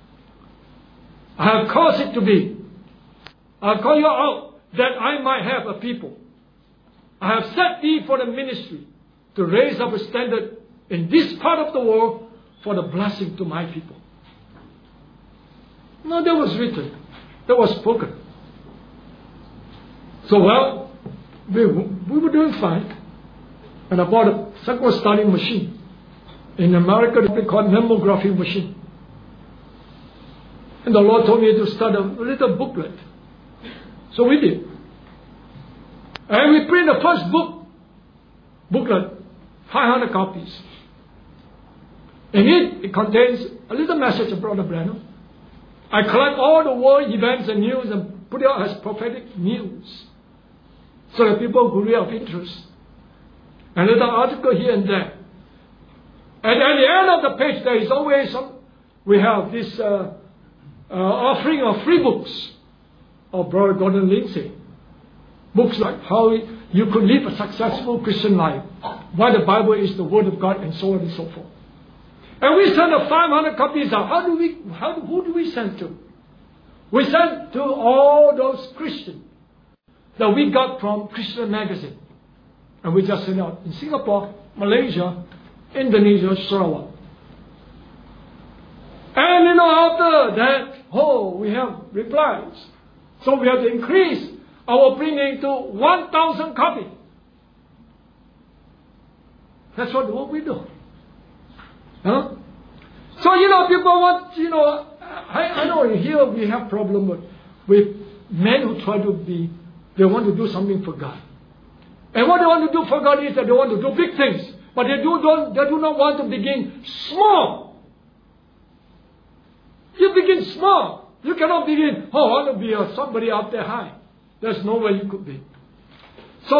I have caused it to be. I have called you out that I might have a people. I have set thee for the ministry to raise up a standard in this part of the world for the blessing to my people. No, that was written. That was spoken. So, well, we were doing fine. And I bought a second studying machine. In America, they call it mammography machine. And the Lord told me to start a little booklet. So we did. And we print the first booklet, 500 copies. In it contains a little message of Brother Branham. I collect all the world events and news and put it out as prophetic news. So that people could read of interest. And a little article here and there. And at the end of the page, there is always we have this offering of free books of Brother Gordon Lindsay. Books like how you could live a successful Christian life, why the Bible is the Word of God, and so on and so forth. And we send the 500 copies out. Who do we send to? We send to all those Christians that we got from Christian Magazine. And we just sent out in Singapore, Malaysia, Indonesia, Sarawak. And after that, we have replies. So we have to increase our printing to 1,000 copies. That's what we do. Huh? So, people want, I know here we have problem with men who try to they want to do something for God. And what they want to do for God is that they want to do big things. But they do not want to begin small. You begin small. You cannot begin, I want to be somebody up there high. There's no way you could be.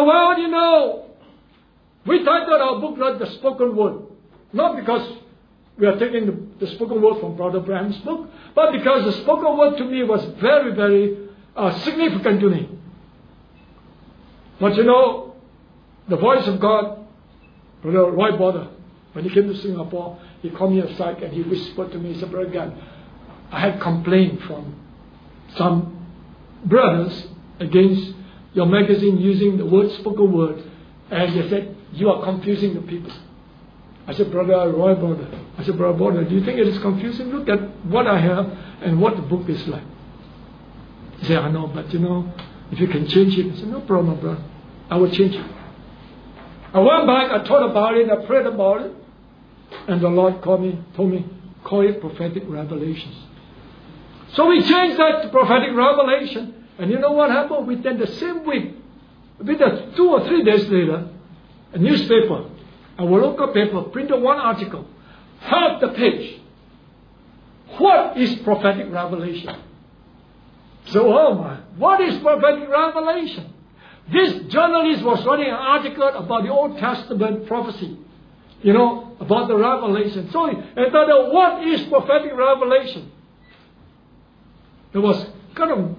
So, we titled our booklet The Spoken Word. Not because we are taking the spoken word from Brother Branham's book, but because the spoken word to me was very, very significant to me. But you know, the voice of God, Brother Roy Border, when he came to Singapore, he called me aside and he whispered to me, he said, Brother God, I had complained from some brothers against your magazine using the word spoken word, and they said, you are confusing the people. I said, Brother Roy Border, Brother Border, do you think it is confusing? Look at what I have and what the book is like. He said, I know, but you know, if you can change it. I said, no problem, brother. I will change it. I went back, I thought about it, I prayed about it, and the Lord told me, call it prophetic revelations. So we changed that to prophetic revelation. And you know what happened? Within the same week, within 2 or 3 days later, a newspaper, our local paper, printed one article, half the page. What is prophetic revelation? So, oh my, what is prophetic revelation? This journalist was writing an article about the Old Testament prophecy, you know, about the revelation. So, entitled, what is prophetic revelation? It was kind of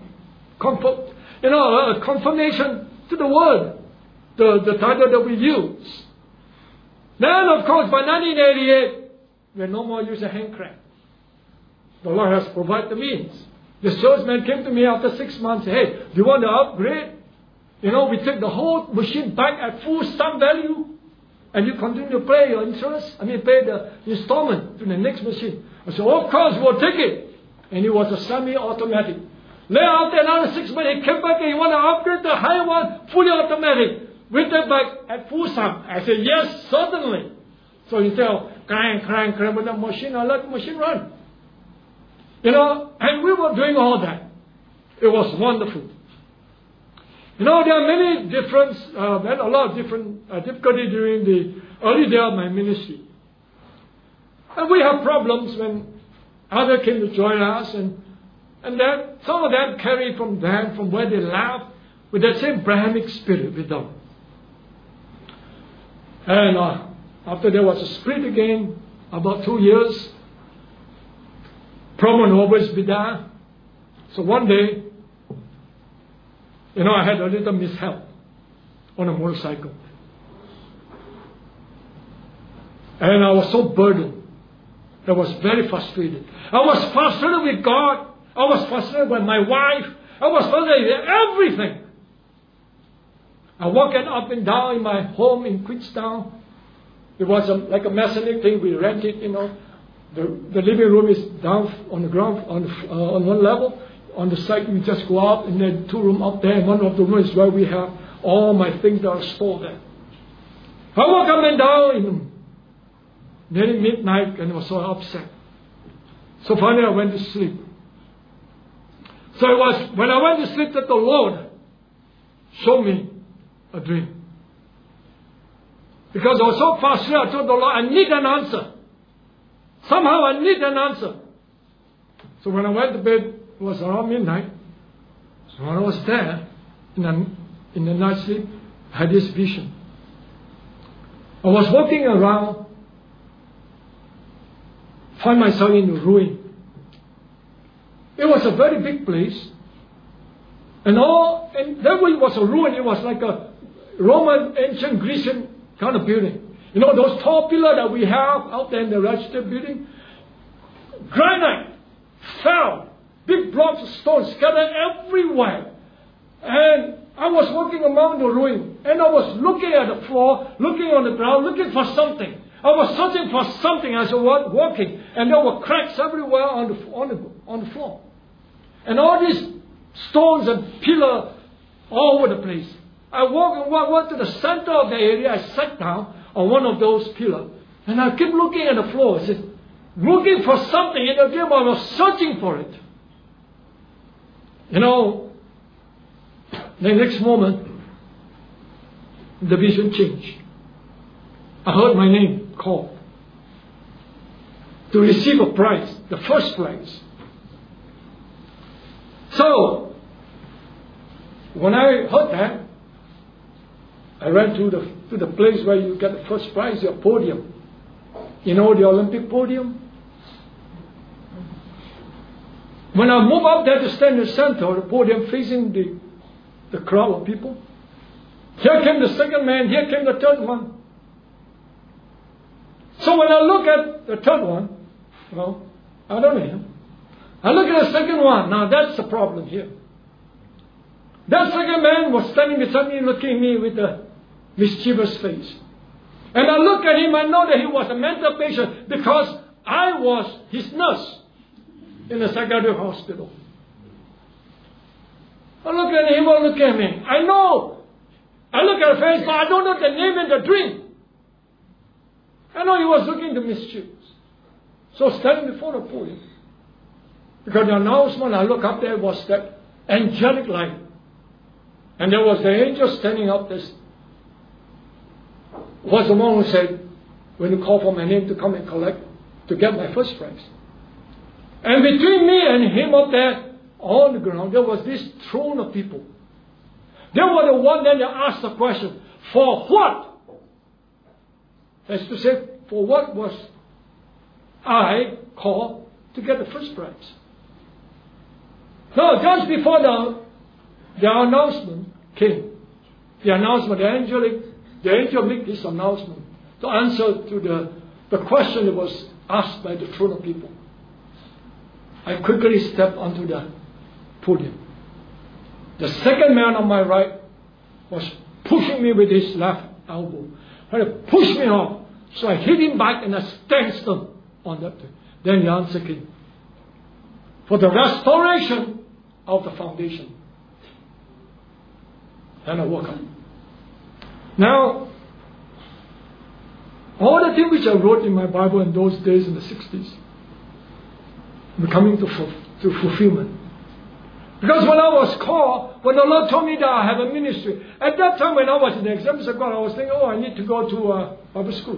a confirmation to the word, the title that we use. Then, of course, by 1988, we're no more using hand crank. The Lord has provided the means. The salesman came to me after 6 months, hey, do you want to upgrade? You know, we take the whole machine back at full sum value, and you continue to pay your pay the installment to the next machine. I said, of course, we'll take it. And it was a semi-automatic. Then after another 6 months, he came back and he wanted to upgrade the higher one, fully automatic. We take back at full sum. I said, yes, certainly. So he said, crank, with the machine, I let the machine run. You know, and we were doing all that. It was wonderful. You know, there are many different, and a lot of different difficulty during the early day of my ministry. And we have problems when others came to join us, and then some of them carry from them, from where they left, with that same Brahmic spirit with them. And after there was a split again, about 2 years, problem will always be there. So one day, you know, I had a little mishap on a motorcycle. And I was so burdened. I was very frustrated. I was frustrated with God. I was frustrated with my wife. I was frustrated with everything. I walked up and down in my home in Queenstown. It was like a masonic thing. We rented, you know. The living room is down on the ground, on one level. On the side, we just go up, and then 2 rooms up there. And one of the rooms is where we have all my things that are stored there. I walked up and down in nearly midnight, and I was so upset. So finally, I went to sleep. So it was when I went to sleep that the Lord showed me a dream. Because I was so frustrated, I told the Lord, I need an answer. Somehow I need an answer. So when I went to bed, it was around midnight. So when I was there, in the night sleep, I had this vision. I was walking around, find myself in a ruin. It was a very big place. And that was a ruin. It was like a Roman, ancient Grecian kind of building. You know, those tall pillars that we have out there in the registered building? Granite fell. Big blocks of stone scattered everywhere. And I was walking among the ruin. And I was looking at the floor, looking on the ground, looking for something. I was searching for something as I was walking. And there were cracks everywhere on the floor. And all these stones and pillars all over the place. I walked to the center of the area. I sat down on one of those pillars. And I kept looking at the floor. I said, looking for something. In the dream, I was searching for it. You know, the next moment, the vision changed. I heard my name called to receive a prize, the first prize. So, when I heard that, I ran to the place where you get the first prize, your podium. You know the Olympic podium? When I move up there to stand in the center of the podium facing the crowd of people, here came the second man, here came the third one. So when I look at the third one, I don't know him. I look at the second one. Now that's the problem here. That second man was standing beside me looking at me with a mischievous face. And I look at him, I know that he was a mental patient because I was his nurse in a psychiatric hospital. I look at him, I look at me. I know. I look at the face, but I don't know the name and the dream. I know he was looking to mischievous. So standing before the podium, because the announcement, I look up there was that angelic light. And there was the angel standing up there. Was the one who said, when you call for my name to come and collect, to get my first prize. And between me and him up there, on the ground, there was this throne of people. They were the one that asked the question, for what? As to say, for what was I called to get the first prize? No, just before the announcement came, the angel made this announcement to answer to the question that was asked by the throne of people. I quickly stepped onto the podium. The second man on my right was pushing me with his left elbow. He pushed me off. So I hit him back and I stanced him on that thing. Then the answer came. For the restoration of the foundation. And I woke up. Now, all the things which I wrote in my Bible in those days in the 60s were coming to fulfillment. Because when I was called, when the Lord told me that I have a ministry, at that time when I was in the Assemblies of God, I was thinking, I need to go to Bible school.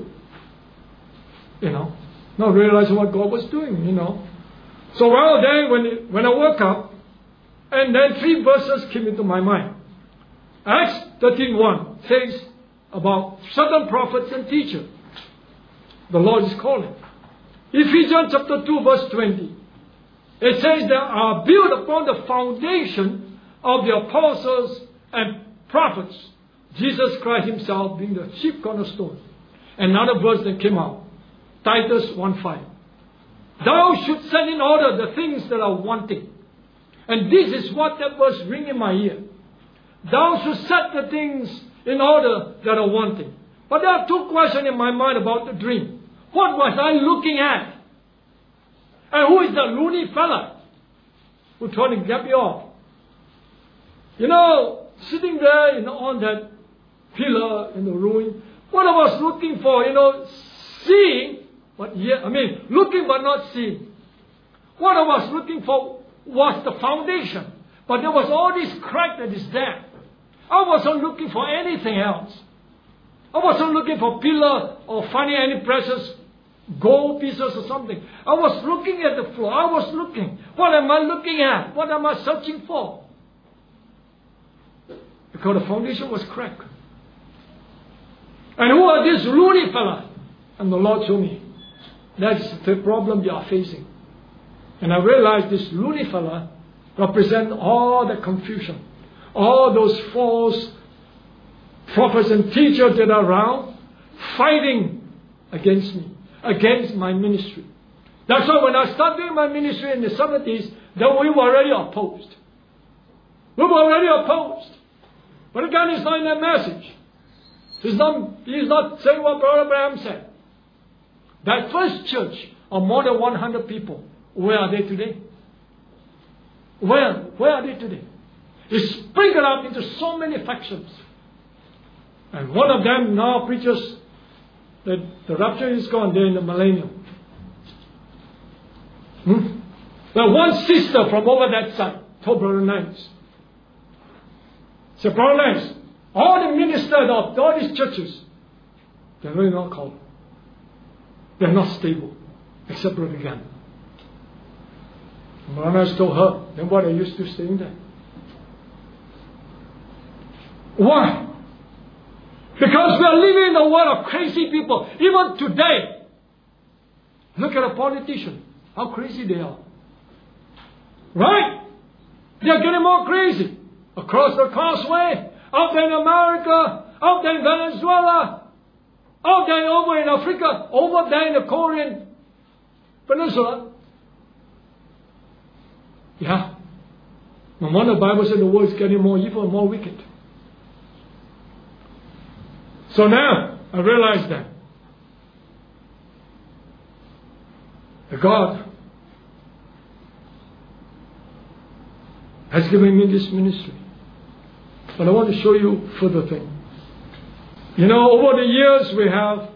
Not realizing what God was doing, So while then, when I woke up, and then 3 verses came into my mind. Acts 13:1 says about certain prophets and teachers. The Lord is calling. Ephesians chapter 2 verse 20. It says they are built upon the foundation of the apostles and prophets. Jesus Christ himself being the chief cornerstone. Another verse that came out. Titus 1:5. Thou should set in order the things that are wanting. And this is what that verse ring in my ear. Thou should set the things in order that are wanting. But there are 2 questions in my mind about the dream. What was I looking at? And who is the loony fella who tried to get me off? Sitting there on that pillar in the ruin, what I was looking for, seeing, looking but not seeing. What I was looking for was the foundation. But there was all this crack that is there. I wasn't looking for anything else. I wasn't looking for pillar or finding any precious gold pieces or something. I was looking at the floor. I was looking. What am I looking at? What am I searching for? Because the foundation was cracked. And who are these loony fella? And the Lord showed me. That's the problem they are facing. And I realized this loony fella represent all the confusion. All those false prophets and teachers that are around fighting against me, against my ministry. That's why when I started doing my ministry in the 70s, then we were already opposed. We were already opposed. But again, it's not in that message. He's not saying what Brother Abraham said. That first church of more than 100 people, where are they today? Where are they today? It's sprinkled up into so many factions. And one of them now preaches that the rapture is gone there in the millennium. Well, one sister from over that side told Brother Nance. Said, Brother Nance, all the ministers of all these churches, they're really not called. They're not stable, except Brother Gann. Brother Nance told her, then what are you still staying there? Why? Because we are living in a world of crazy people. Even today, Look at a politician, how crazy they are. Right? They are getting more crazy. Across the causeway, out there in America, out there in Venezuela, out there over in Africa, over there in the Korean Peninsula. Yeah. No wonder the Bible said the world is getting more evil and more wicked. So now, I realize that God has given me this ministry. But I want to show you further things. You know, over the years we have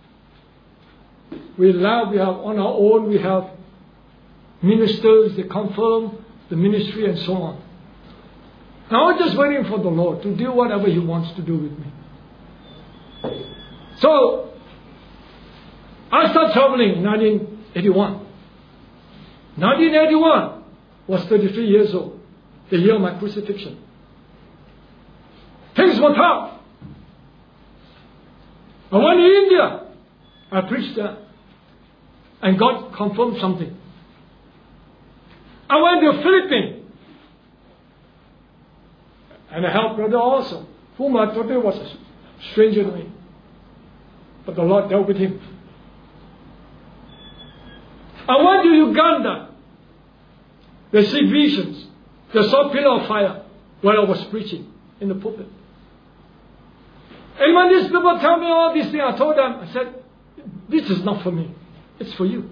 on our own, we have ministers, they confirm the ministry and so on. Now I'm just waiting for the Lord to do whatever He wants to do with me. So, I started traveling in 1981. 1981 was 33 years old, the year of my crucifixion. Things were tough. I went to India. I preached there. And God confirmed something. I went to the Philippines. And I helped brother also, whom I thought was a stranger to me. But the Lord dealt with him. I went to Uganda. They see visions. They saw pillar of fire while I was preaching in the pulpit. And when these people tell me all these things, I told them, I said, this is not for me. It's for you.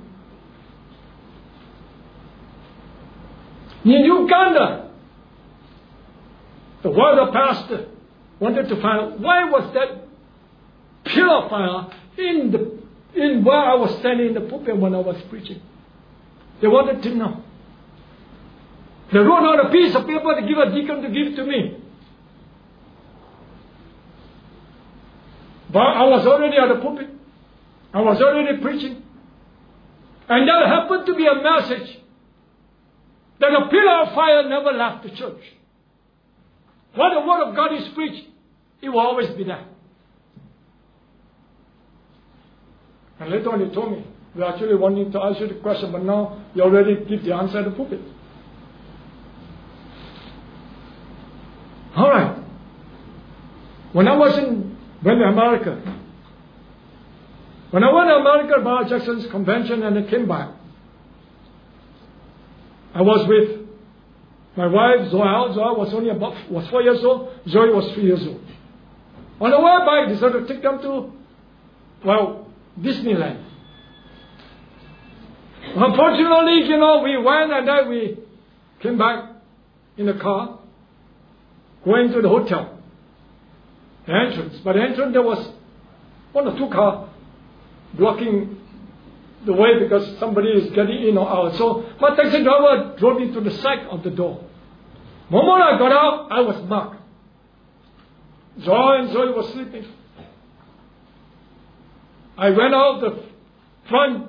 In Uganda, the water pastor wanted to find out why was that pillar of fire in where I was standing in the pulpit when I was preaching. They wanted to know. They wrote out a piece of paper to give a deacon to give to me. But I was already at the pulpit. I was already preaching. And there happened to be a message that the pillar of fire never left the church. What the Word of God is preached, it will always be there. And later on he told me, we actually wanted to answer the question, but now you already give the answer at the pulpit. All right. When I went to America, Barrett Jackson's convention, and I came back, I was with my wife, Zoe. Zoe was 4 years old. Zoe was 3 years old. On the way back, I decided to take them to, Disneyland. Unfortunately, we went and then we came back in the car, going to the hotel. The entrance. By the entrance, there was one or two cars blocking the way because somebody is getting in or out. So my taxi driver drove me to the side of the door. The moment I got out, I was marked. Zoe was sleeping. I went out the front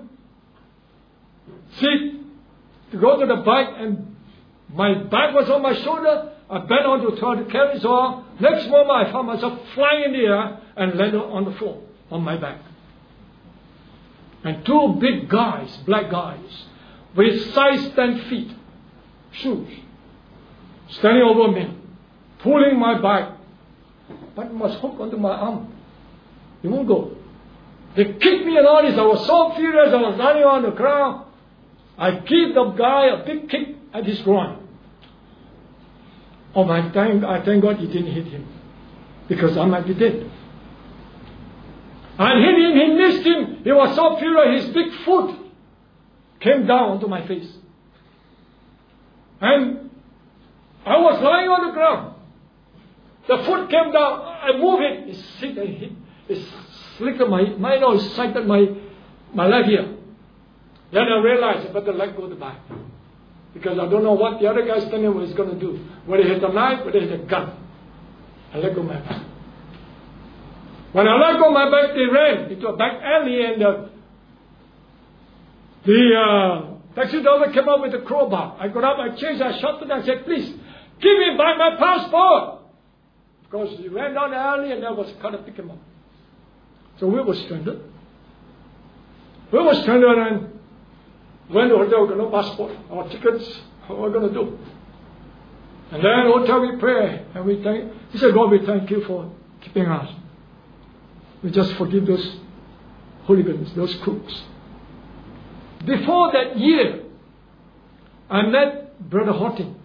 seat to go to the bike, and my bag was on my shoulder. I bent on to try to carry Zoe. Next moment, I found myself flying in the air and landed on the floor, on my back. And two big guys, black guys, with size 10 feet shoes, standing over me, pulling my bag. But it was hooked onto my arm. It won't go. They kicked me and all this. I was so furious. I was running on the ground. I gave the guy a big kick at his groin. I thank God it didn't hit him, because I might be dead. And hit him, he missed him. He was so furious, his big foot came down onto my face. And I was lying on the ground. The foot came down. I moved it. It slicked my leg here. Then I realized I better let go of the bag, because I don't know what the other guy standing was going to do. Whether he had a knife, whether he had a gun. I let go of my bag. When I let go of my bag, they ran into a back alley, and the taxi driver came up with a crowbar. I got up, I changed, I shot to them, I said, please, give me back my passport. Because he ran down the alley and there was a car to pick him up. So we were stranded. And Went to the hotel, got no passport, our tickets, what are we going to do? And then in the hotel we pray, and he said, God, we thank you for keeping us. We just forgive those hooligans, those crooks. Before that year, I met Brother Horting.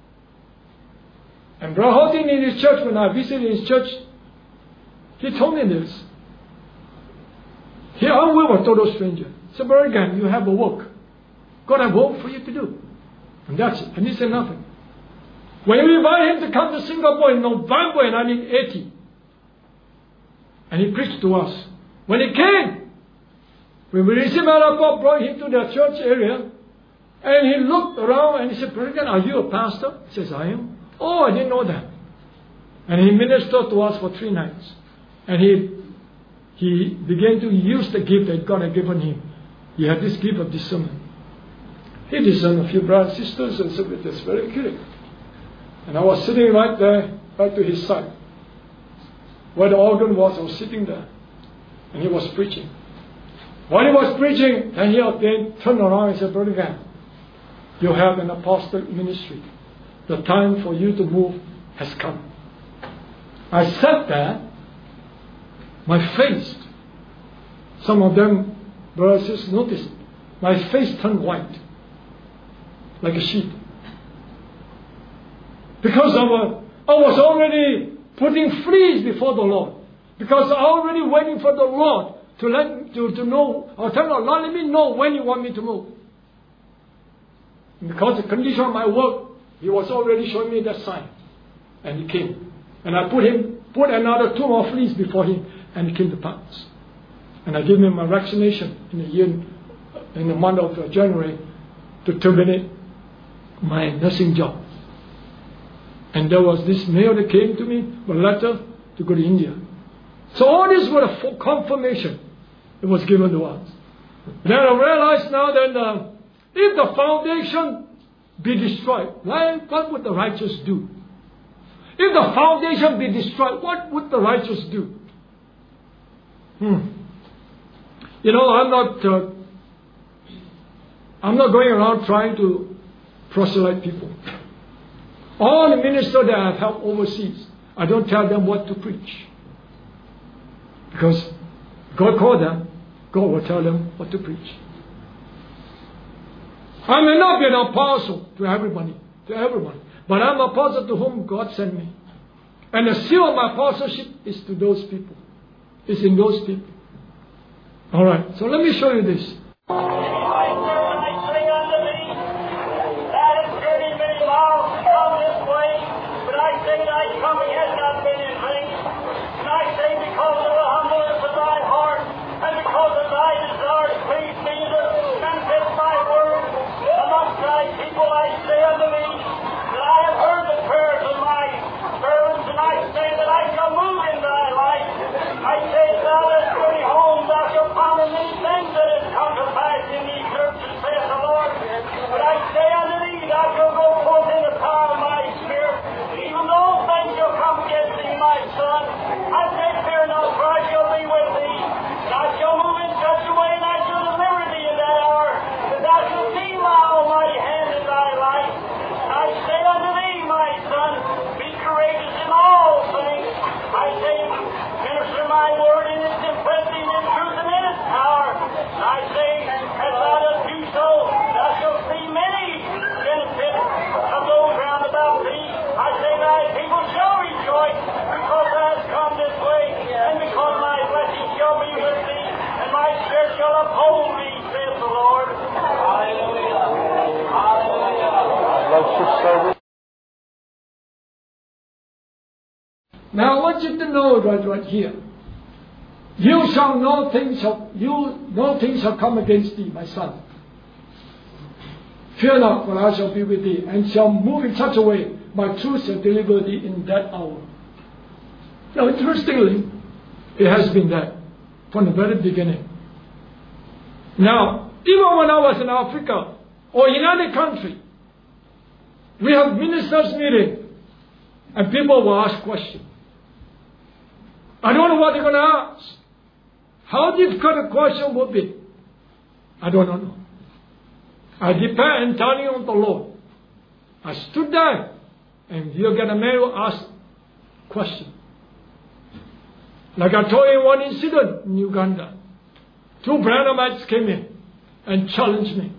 And Brother Horting in his church, when I visited his church, he told me this. Here we were total stranger. He said, Brother Gant, you have a work. God have work for you to do. And that's it. And he said nothing. When we invited him to come to Singapore in November in 1980, and he preached to us. When he came, when we received our brought him to the church area, and he looked around and he said, Brother Gant, are you a pastor? He says, I am. Oh, I didn't know that. And he ministered to us for 3 nights. And he began to use the gift that God had given him. He had this gift of discernment. He discerned a few brothers and sisters and said, that's very curious. And I was sitting right there, right to his side. Where the organ was, I was sitting there. And he was preaching. While he was preaching, and he again turned around and said, Brother Gant, you have an apostolic ministry. The time for you to move has come. I sat there, my face, some of them, brothers and sisters, noticed it. My face turned white, like a sheet. Because I was already putting fleas before the Lord. Because I was already waiting for the Lord to know, or tell the Lord, let me know when you want me to move. And because the condition of my work, he was already showing me that sign. And he came. And I put another 2 more fleas before him, and he came to pass. And I gave him my vaccination in the month of January to terminate my nursing job. And there was this mail that came to me, a letter to go to India. So all this was a confirmation. It was given to us. Then I realize now that if the foundation be destroyed, what would the righteous do? If the foundation be destroyed, what would the righteous do? You know, I'm not going around trying to proselyte people. All the ministers that I've helped overseas, I don't tell them what to preach. Because God called them, God will tell them what to preach. I may not be an apostle to everyone, but I'm an apostle to whom God sent me. And the seal of my apostleship is to those people. It's in those people. Alright, so let me show you this. Now I want you to know right here. You shall know things shall come against thee, my son. Fear not, for I shall be with thee, and shall move in such a way, my truth shall deliver thee in that hour. Now interestingly, it has been that from the very beginning. Now, even when I was in Africa or in any country, we have ministers meeting, and people will ask questions. I don't know what they're going to ask. How difficult the question will be, I don't know. I depend entirely on the Lord. I stood there, and you'll get a man who asked question. Like I told you one incident in Uganda. 2 Branhamites came in and challenged me.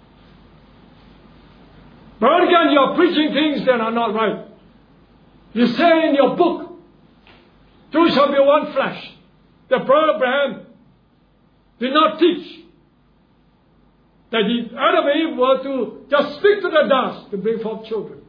Brother Gunn, you're preaching things that are not right. You say in your book, 2 shall be one flesh. The Brother Abraham did not teach that Adam and Eve were to just speak to the dust to bring forth children.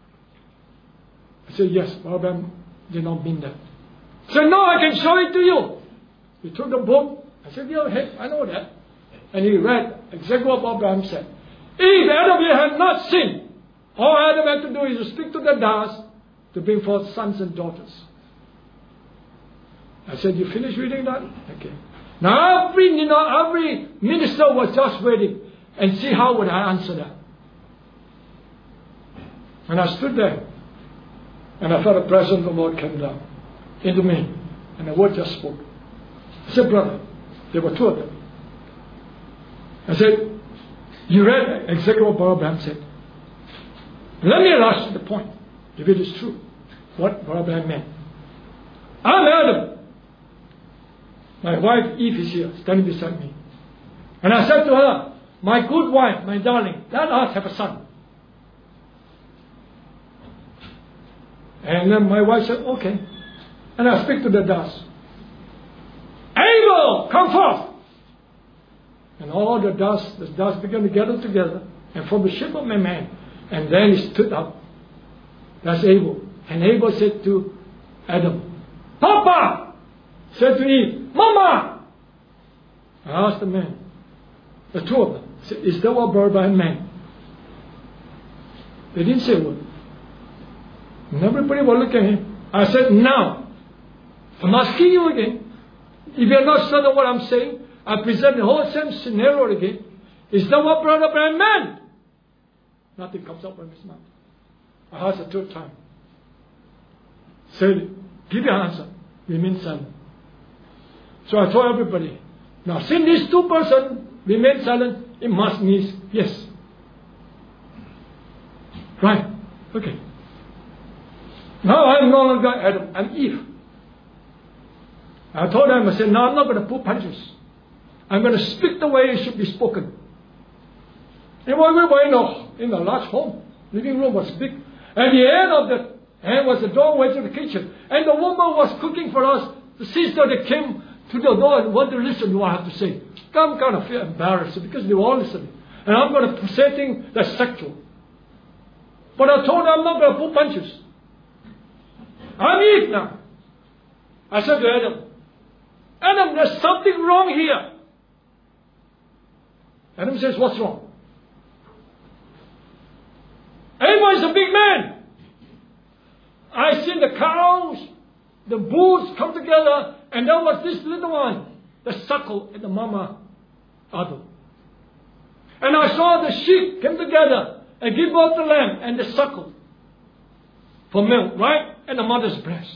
I said, yes, Brother Abraham did not mean that. He said, no, I can show it to you. He took the book. I said, yeah, hey, I know that. And he read exactly what Brother Abraham said. If Adam and Eve had not sinned, all Adam had to do is to speak to the dust to bring forth sons and daughters. I said, you finished reading that? Okay. Now every minister was just waiting and see how would I answer that. And I stood there and I felt the presence of the Lord come down into me, and the word just spoke. I said, brother, there were 2 of them. I said, you read exactly what Brother Abraham said. Let me rush to the point, if it is true, what Brother Abraham meant. I'm Adam. My wife Eve is here, standing beside me. And I said to her, my good wife, my darling, let us have a son. And then my wife said, okay. And I speak to the dust. Abel, come forth. And all the dust began to gather together and form the shape of a man. And then he stood up. That's Abel. And Abel said to Adam, Papa! Said to Eve, Mama! I asked the man, the 2 of them, said, is that what Brother Abraham meant? They didn't say a word. And everybody was looking at him. I said, now, I'm asking you again. If you're not certain of what I'm saying, I present the whole same scenario again. Is that what Brother Abraham meant? Nothing comes up from his mouth. I asked the 3rd time. Said, give your answer. Remain silent. So I told everybody, now since these 2 persons remain silent, it must mean yes. Right. Okay. Now I'm no longer Adam, I'm Eve. I told them, I said, no, I'm not going to pull punches. I'm going to speak the way it should be spoken. And when we were in the large home, living room was big. At the end was the doorway to the kitchen. And the woman was cooking for us. The sister that came to the door and wanted to listen to what I have to say. I'm kind of feel embarrassed because they were all listening. And I'm going to say things that's sexual. But I told her I'm not going to pull punches. I'm Eve now. I said to Adam, there's something wrong here. Adam says, what's wrong? Abel is a big man. I seen the cows, the bulls come together, and there was this little one, the suckle at the mama Adam. And I saw the sheep come together and give birth to the lamb and the suckle for milk, right? And the mother's breast.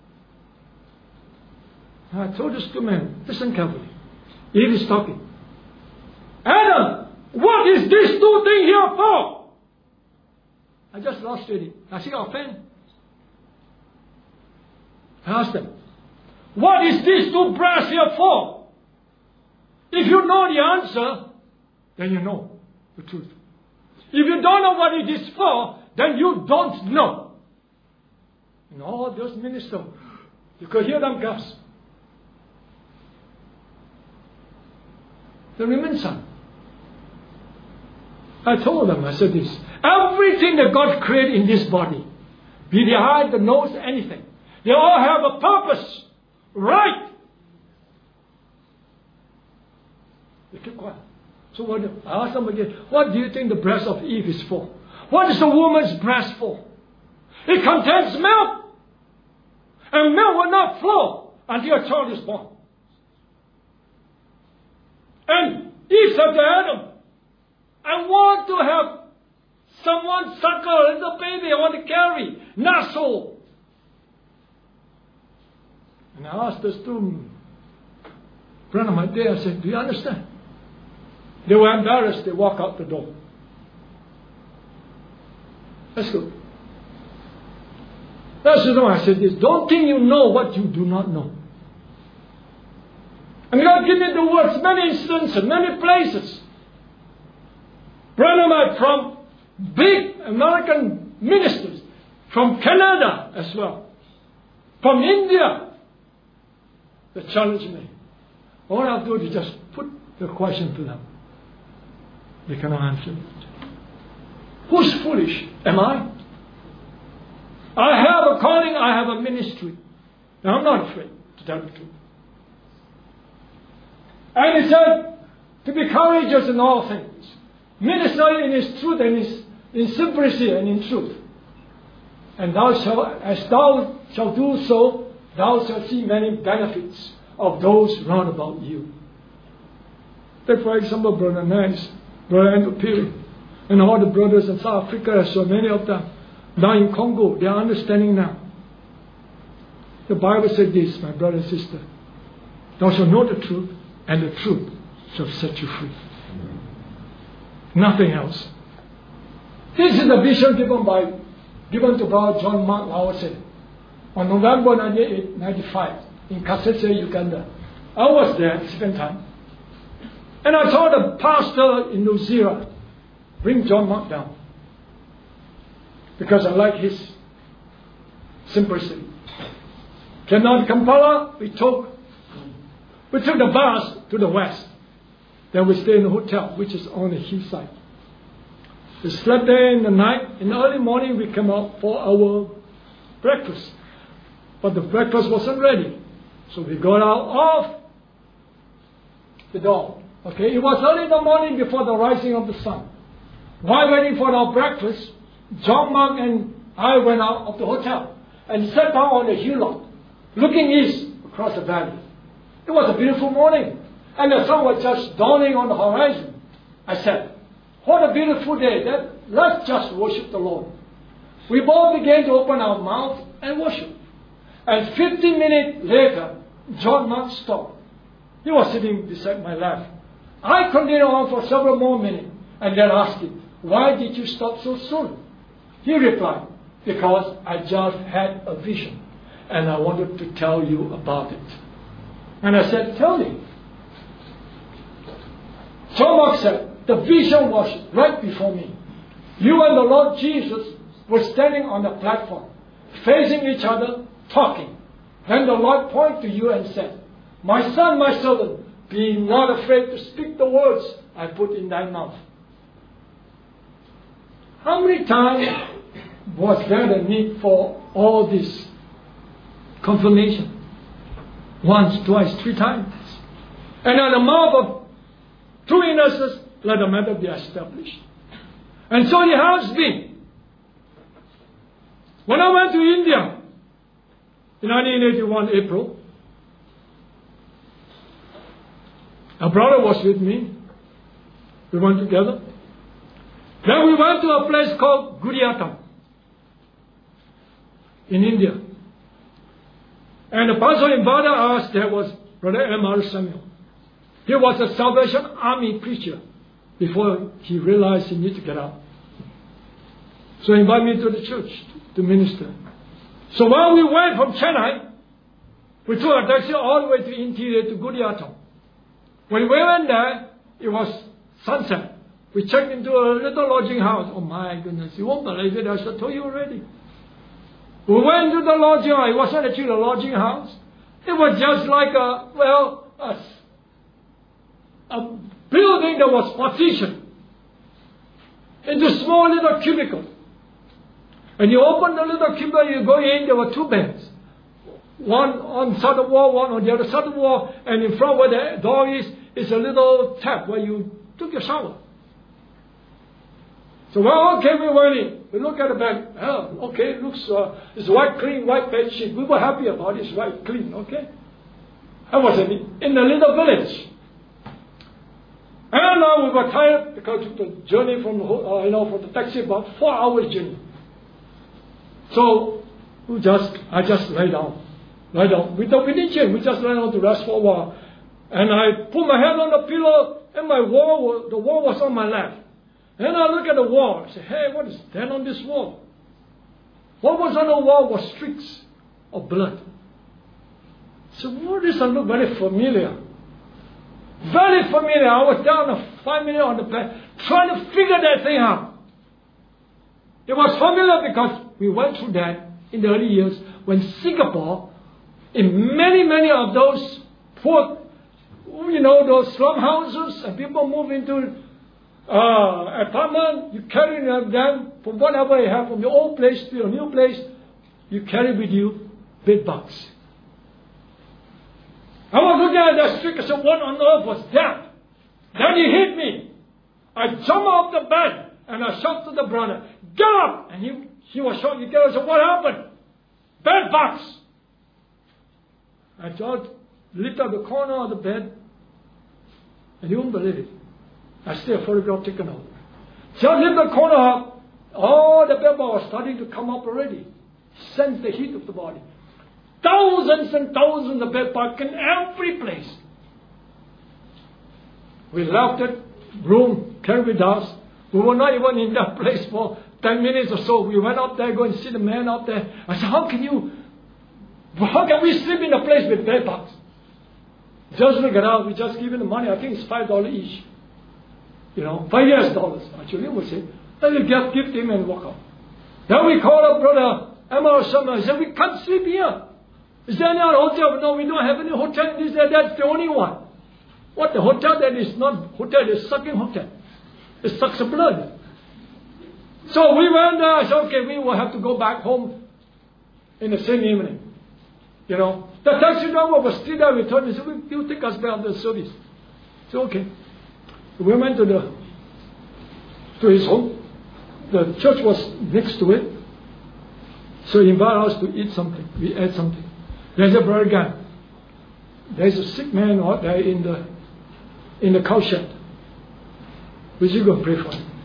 I told this 2 men, listen carefully. Eve is talking. Adam, what is this 2 thing here for? I just lost it. I see offend. I asked them, what is this 2 brass here for? If you know the answer, then you know the truth. If you don't know what it is for, then you don't know. And all those ministers, you could hear them gasp. The women son. I told them, I said this, everything that God created in this body, be the eye, the nose, anything, they all have a purpose, right? They keep quiet. So I asked them again, what do you think the breast of Eve is for? What is the woman's breast for? It contains milk. And milk will not flow until a child is born. And Eve said to Adam, I want to have someone suckle a little baby I want to carry. Not so. And I asked this to Branham my day, I said, do you understand? They were embarrassed. They walked out the door. That's good. That's the reason I said this. Don't think you know what you do not know. And God gave me the words, many instances, many places. Brother, from big American ministers, from Canada as well, from India, they challenged me. All I have to do is just put the question to them. They cannot answer it. Who's foolish? Am I? I have a calling, I have a ministry. Now I'm not afraid to tell the truth. And he said, to be courageous in all things. Minister in his truth and in simplicity and in truth. And as thou shalt do so, thou shalt see many benefits of those round about you. Take for example, Brother Nance, Brother Andrew Peary, and all the brothers in South Africa, so many of them. Now in Congo, they are understanding now. The Bible said this, my brother and sister. Thou shalt know the truth, and the truth shall set you free. Nothing else. This is the vision given to Brother John Mark Lawson on November 1995 in Kasese, Uganda. I was there second time. And I told the pastor in New Zealand, bring John Mark down. Because I like his simplicity. Came down to Kampala, we took the bus to the west. Then we stayed in a hotel, which is on the hillside. We slept there in the night. In the early morning, we came out for our breakfast. But the breakfast wasn't ready. So we got out of the door. Okay, it was early in the morning before the rising of the sun. While waiting for our breakfast, John Mark and I went out of the hotel and sat down on the hillock, looking east across the valley. It was a beautiful morning, and the sun was just dawning on the horizon. I said, what a beautiful day. Let's just worship the Lord. We both began to open our mouths and worship. And 15 minutes later, John Mark stopped. He was sitting beside my left. I continued on for several more minutes and then asked him, why did you stop so soon? He replied, because I just had a vision and I wanted to tell you about it. And I said, tell me. John Mark said, the vision was right before me. You and the Lord Jesus were standing on the platform, facing each other, talking. Then the Lord pointed to you and said, my son, my servant, be not afraid to speak the words I put in thy mouth. How many times was there the need for all this confirmation? Once, twice, 3 times. And at the mouth of 2 witnesses, let the matter be established. And so it has been. When I went to India in 1981 April, a brother was with me. We went together. Then we went to a place called Guriatam in India. And the pastor invited us. There was Brother M.R. Samuel. He was a Salvation Army preacher before he realized he needed to get out. So he invited me to the church to minister. So while we went from Chennai, we took a taxi all the way to interior to Guriatam. When we went there, it was sunset. We checked into a little lodging house. Oh my goodness, you won't believe it, I should have told you already. We went to the lodging house. It wasn't actually a lodging house. It was just like a building that was partitioned into small little cubicles. And you open the little cubicle, you go in, there were 2 beds. One on the side of the wall, one on the other side of the wall, and in front where the door is a little tap where you took your shower. So, well, okay, we went in. We look at the bed. Oh, okay, it looks, it's white, clean, white bed sheet. We were happy about it. It's white, clean, okay? I was in the little village. And we were tired because of the journey from the taxi, about 4 hours journey. So, I just lay down. We didn't change. We just lay down to rest for a while. And I put my head on the pillow and the wall was on my left. And I look at the wall. I say, hey, what is that on this wall? What was on the wall was streaks of blood. So what does that look very familiar? Very familiar. I was down 5 minutes on the bed trying to figure that thing out. It was familiar because we went through that in the early years when Singapore, in many of those poor, those slum houses, and people move into apartment, you carry them from whatever you have, from your old place to your new place, you carry with you bed bugs. I was looking at that streak and said, what on earth was that? Then he hit me. I jumped off the bed and I shouted to the brother, get up! And he was shocked. He get up and said, what happened? Bed bugs. I just lifted up the corner of the bed and you won't believe it. I see a photograph taken out. Just lift the corner up, all the bed bugs were starting to come up already. Sense the heat of the body. Thousands and thousands of bed bugs in every place. We left that room, carried with us. We were not even in that place for 10 minutes or so. We went up there, go and see the man up there. I said, how can we sleep in a place with bed bugs? Just look it out. We just give him the money. I think it's $5 each. $5 US. Actually, we say, let me gift him and walk out. Then we called up Brother Emma Summer. I said, we can't sleep here. Is there any other hotel? No, we don't have any hotel. He said, that's the only one. What, the hotel that is not hotel, is sucking hotel. It sucks the blood. So we went there. I said, okay, we will have to go back home in the same evening. The taxi driver was still there. We told him, he said, you take us back to the service. I said, okay. We went to his home. The church was next to it. So he invited us to eat something. We ate something. There's a brother guy. There's a sick man out there in the cow shed. We should go pray for him.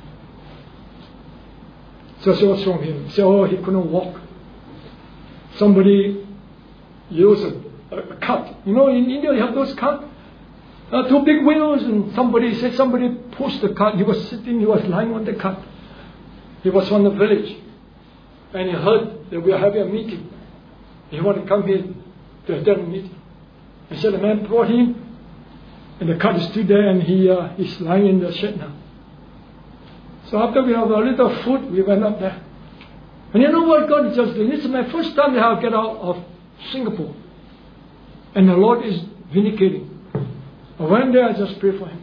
So I said, what's wrong with him? He said, he couldn't walk. Somebody used a cart. In India you have those carts. Two big wheels, and somebody pushed the cart. He was lying on the cart. He was from the village. And he heard that we are having a meeting. He wanted to come here to attend the meeting. And so the man brought him, and the cart is still there, and he's lying in the shed now. So after we have a little food, we went up there. And you know what God is just doing? This is my first time that I get out of Singapore. And the Lord is vindicating. I went there, I just prayed for him.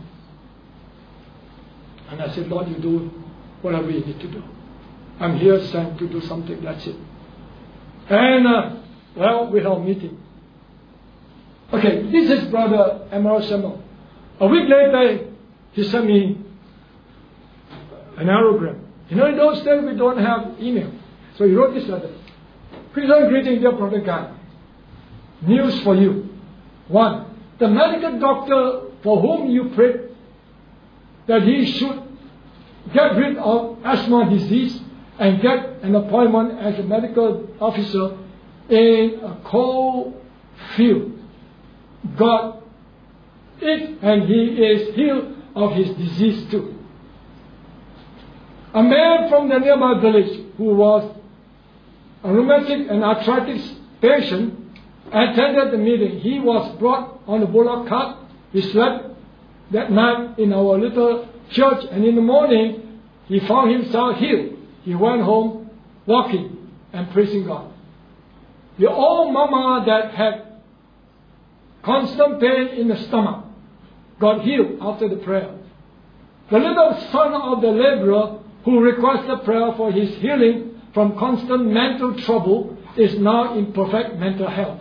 And I said, Lord, you do whatever you need to do. I'm here sent to do something, that's it. And, we had a meeting. Okay, this is Brother Emerald Samuel. A week later, he sent me an aerogram. In those days we don't have email. So he wrote this letter. Christian greeting, dear Brother Gan. News for you. 1. The medical doctor for whom you prayed that he should get rid of asthma disease and get an appointment as a medical officer in a coal field got it, and he is healed of his disease too. A man from the nearby village who was a rheumatic and arthritis patient attended the meeting. He was brought on a bullock cart. He slept that night in our little church, and in the morning he found himself healed. He went home walking and praising God. The old mama that had constant pain in the stomach got healed after the prayer. The little son of the laborer who requested prayer for his healing from constant mental trouble is now in perfect mental health.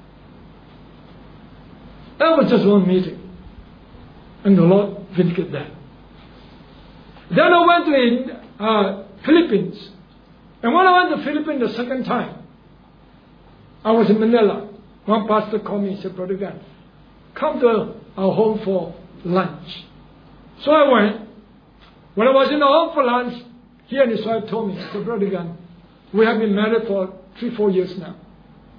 That was just one meeting. And the Lord vindicated that. Then I went to Philippines. And when I went to Philippines the second time, I was in Manila. One pastor called me and said, Brother Gan, come to our home for lunch. So I went. When I was in the home for lunch, he and his wife told me, said, Brother Gan, we have been married for 3-4 years now.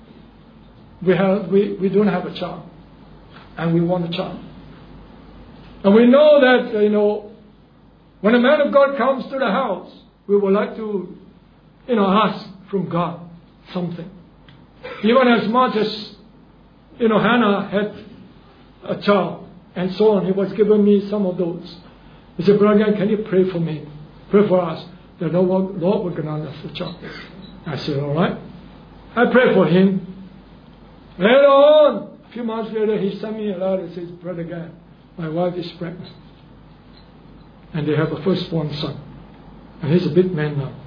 We don't have a child. And we want a child. And we know that, when a man of God comes to the house, we would like to, ask from God something. Even as much as, Hannah had a child and so on, he was giving me some of those. He said, Brother, can you pray for me? Pray for us. The Lord will grant us a child. I said, all right. I prayed for him. Later on, a few months later, he sent me a letter that says, Brother Guy, my wife is pregnant. And they have a firstborn son. And he's a big man now.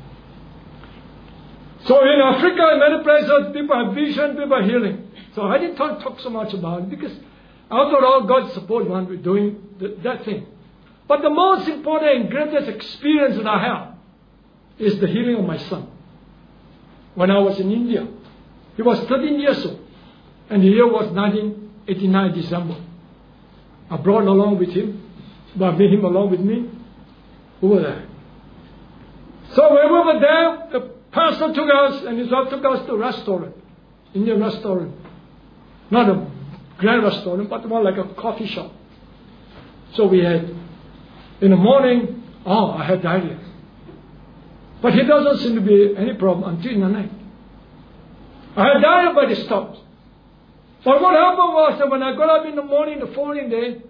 So in Africa, in many places, people have vision, people are healing. So I didn't talk so much about it because after all, God supports one with doing that thing. But the most important and greatest experience that I have is the healing of my son. When I was in India, he was 13 years old. And the year was 1989, December. I brought along with him, but made him along with me. We were there. So when we were there, the pastor took us and his wife took us to a restaurant, Indian restaurant. Not a grand restaurant, but more like a coffee shop. So we had, in the morning, I had diarrhea. But it doesn't seem to be any problem until in the night. I had diarrhea, but it stopped. But what happened was that when I got up in the morning, the following day,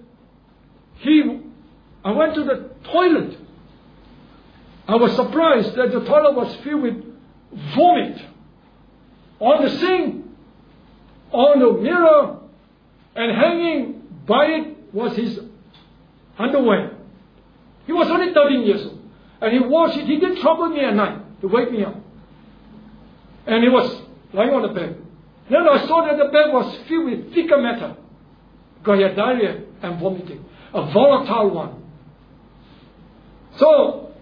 I went to the toilet. I was surprised that the toilet was filled with vomit on the sink, on the mirror, and hanging by it was his underwear. He was only 13 years old. And he washed it. He didn't trouble me at night to wake me up. And he was lying on the bed. Then I saw that the bed was filled with fecal matter. Because he had diarrhea and vomiting. A volatile one. So,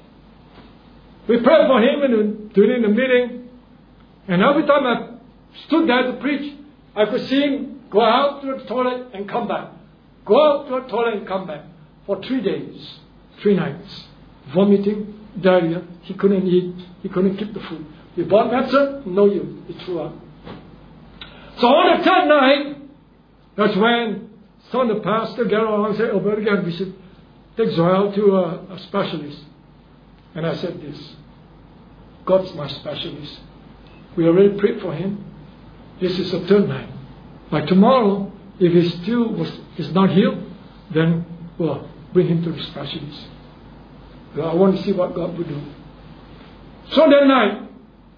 we prayed for him during the meeting. And every time I stood there to preach, I could see him go out to the toilet and come back. Go out to the toilet and come back. For 3 days, 3 nights. Vomiting, diarrhea. He couldn't eat. He couldn't keep the food. We bought medicine, no use. He threw up. So on the 10th night, that's when some of the pastor got along and said, oh, brother, again, we should take Zoel to a specialist. And I said this, God's my specialist. We already prayed for him. This is the 3rd night. By tomorrow, if he still is not healed, then we'll bring him to the specialist. I want to see what God will do. So that night,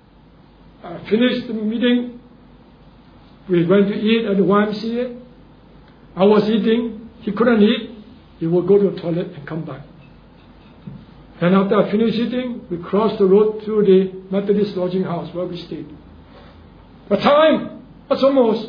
I finished the meeting. We went to eat at the YMCA. I was eating. He couldn't eat. He would go to the toilet and come back. And after I finished eating, we crossed the road through the Methodist lodging house where we stayed. The time was almost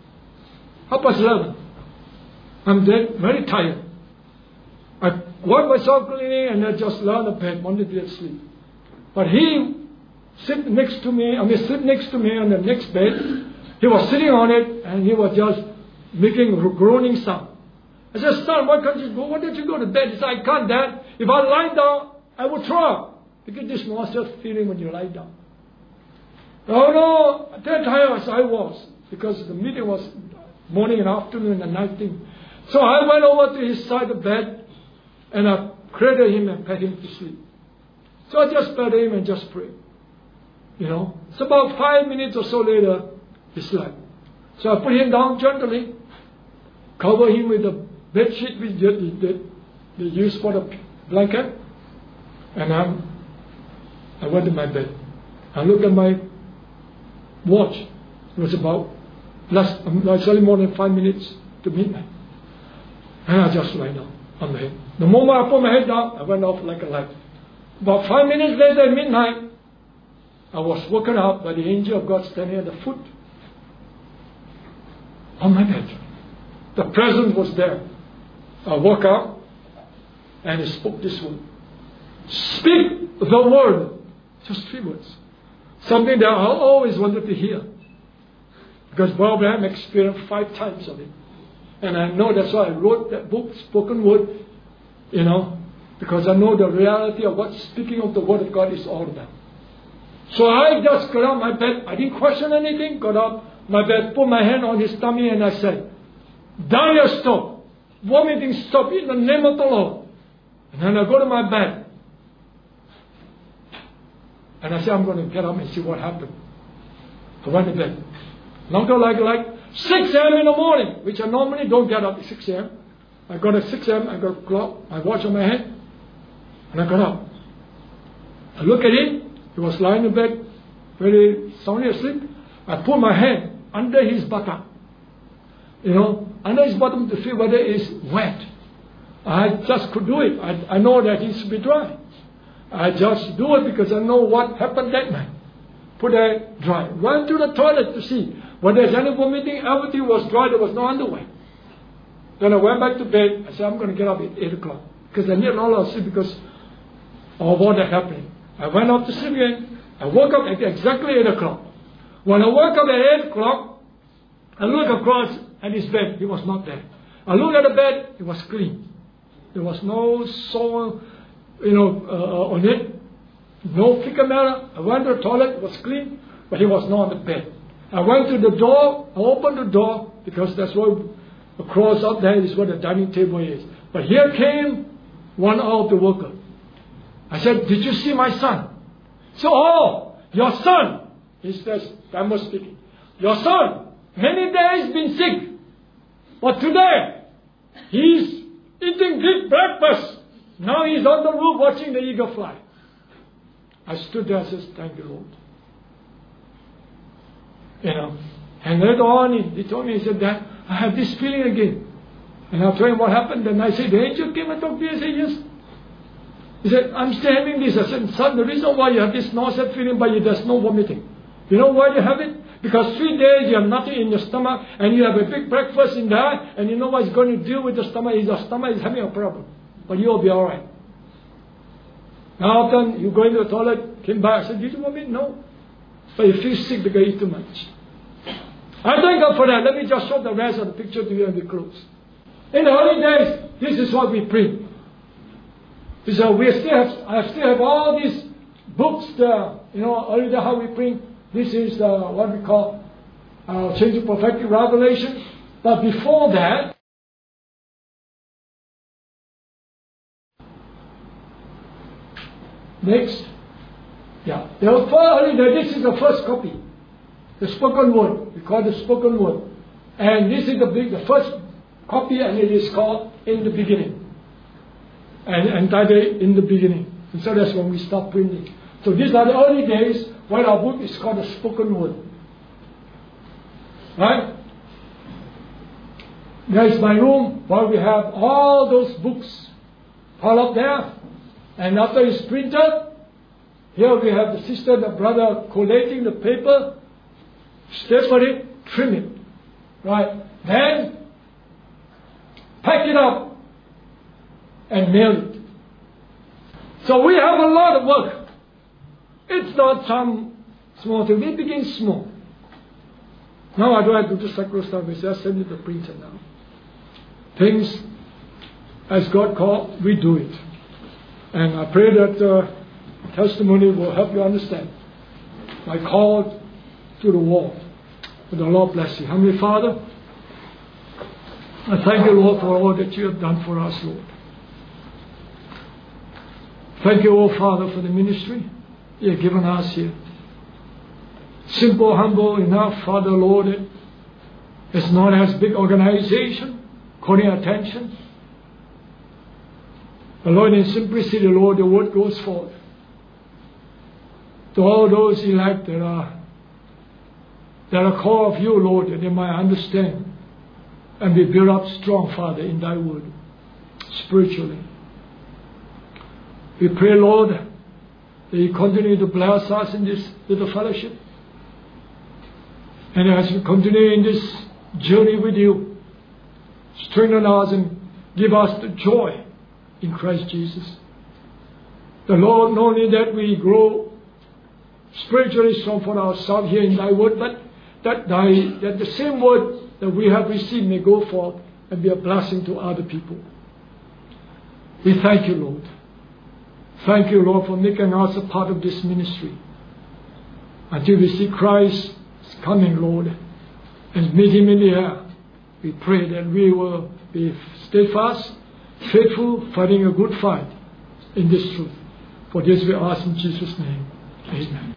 11:30. I'm dead, very tired. I got myself cleaning and I just lay on the bed, wanted to sleep. But he slept next to me on the next bed. He was sitting on it and he was just making a groaning sound. I said, son, why don't you go to bed? He said, I can't, Dad. If I lie down, I will throw up. You get this nauseous feeling when you lie down. Oh no, that tired as I was, because the meeting was morning and afternoon and night thing. So I went over to his side of the bed and I cradled him and put him to sleep. So I just pet him and just prayed. It's about 5 minutes or so later, he slept. So I put him down gently, cover him with the bed sheet they use for the blanket, and I went to my bed. I looked at my watch. It was about slightly more than 5 minutes to midnight. And I just lay down on the head. The moment I put my head down, I went off like a light. About 5 minutes later at midnight, I was woken up by the angel of God standing at the foot on my bed. The presence was there. I woke up and he spoke this word. Speak the word. Just 3 words. Something that I always wanted to hear. Because Bob Ram experienced 5 times of it. And I know that's why I wrote that book, Spoken Word, because I know the reality of what speaking of the Word of God is all about. So I just got up my bed. I didn't question anything. Got up my bed, put my hand on his tummy, and I said, Daniel, stop. vomiting stopped in the name of the Lord. And then I go to my bed. And I said, I'm going to get up and see what happened. I went to bed. Not like 6 a.m. in the morning, which I normally don't get up at 6 a.m. I got at 6 a.m., I got a clock, my watch on my head, and I got up. I look at him, he was lying in bed, very soundly asleep. I put my hand under his buttock, under his bottom to feel whether it's wet. I just could do it. I know that it should be dry. I just do it because I know what happened that night. Put it dry. Went to the toilet to see whether there's any vomiting. Everything was dry. There was no underwear. Then I went back to bed. I said, I'm going to get up at 8 o'clock. Because I need a lot of sleep because of what had happened. I went up to sleep again. I woke up at exactly 8 o'clock. When I woke up at 8 o'clock, I looked across at his bed. He was not there. I looked at the bed. It was clean. There was no soil, on it. No fecal matter. I went to the toilet. It was clean. But he was not on the bed. I went to the door. I opened the door because that's what across up there is where the dining table is. But here came one of the workers. I said, did you see my son? So, your son. He says, I'm speaking. Your son, many days been sick. But today, he's eating big breakfast. Now he's on the roof watching the eagle fly. I stood there and said, thank you, Lord. And later on, he told me, he said, Dad, I have this feeling again. And I told him what happened. And I said, the angel came and talked to me. I said, yes. He said, I'm still having this. I said, son, the reason why you have this nausea feeling, but there's no vomiting. You know why you have it? Because 3 days you have nothing in your stomach, and you have a big breakfast in there, and you know what's going to deal with the stomach is your stomach is having a problem. But you'll be alright. Now often you go into the toilet, came back, I said, did you vomit? No. But you feel sick because you eat too much. I thank God for that. Let me just show the rest of the picture to you and we close. In the early days, this is what we print. So I still have all these books there. Early days how we print. This is what we call Changing Prophetic Revelation. But before that, next, this is the first copy. The spoken word. We call it the spoken word. And this is the first copy, and it is called In the Beginning. And entitled In the Beginning. And so that's when we start printing. So these are the early days when our book is called the spoken word. Right? There's my room where we have all those books all up there. And after it's printed, here we have the sister and the brother collating the paper, staple it, trim it. Right? Then pack it up and mail it. So we have a lot of work. It's not some small thing. We begin small. Now I don't have to do sacred stuff. We just send it to the printer now. Things as God called, we do it. And I pray that testimony will help you understand. I called to the wall. May the Lord bless you. Heavenly Father, I thank you, Lord, for all that you have done for us, Lord. Thank you, oh Father, for the ministry you have given us here. Simple, humble enough, Father, Lord. It's not as big organization calling attention. But Lord, in simplicity, Lord, the word goes forth to all those elect that are called of you, Lord, that they might understand and be built up strong, Father, in thy word, spiritually. We pray, Lord, that you continue to bless us in this little fellowship. And as we continue in this journey with you, strengthen us and give us the joy in Christ Jesus. The Lord, not only that we grow spiritually strong for ourselves here in thy word, but that the same word that we have received may go forth and be a blessing to other people. We thank you, Lord. Thank you, Lord, for making us a part of this ministry. Until we see Christ coming, Lord, and meet him in the air. We pray that we will be steadfast, faithful, fighting a good fight in this truth. For this we ask in Jesus' name. Amen.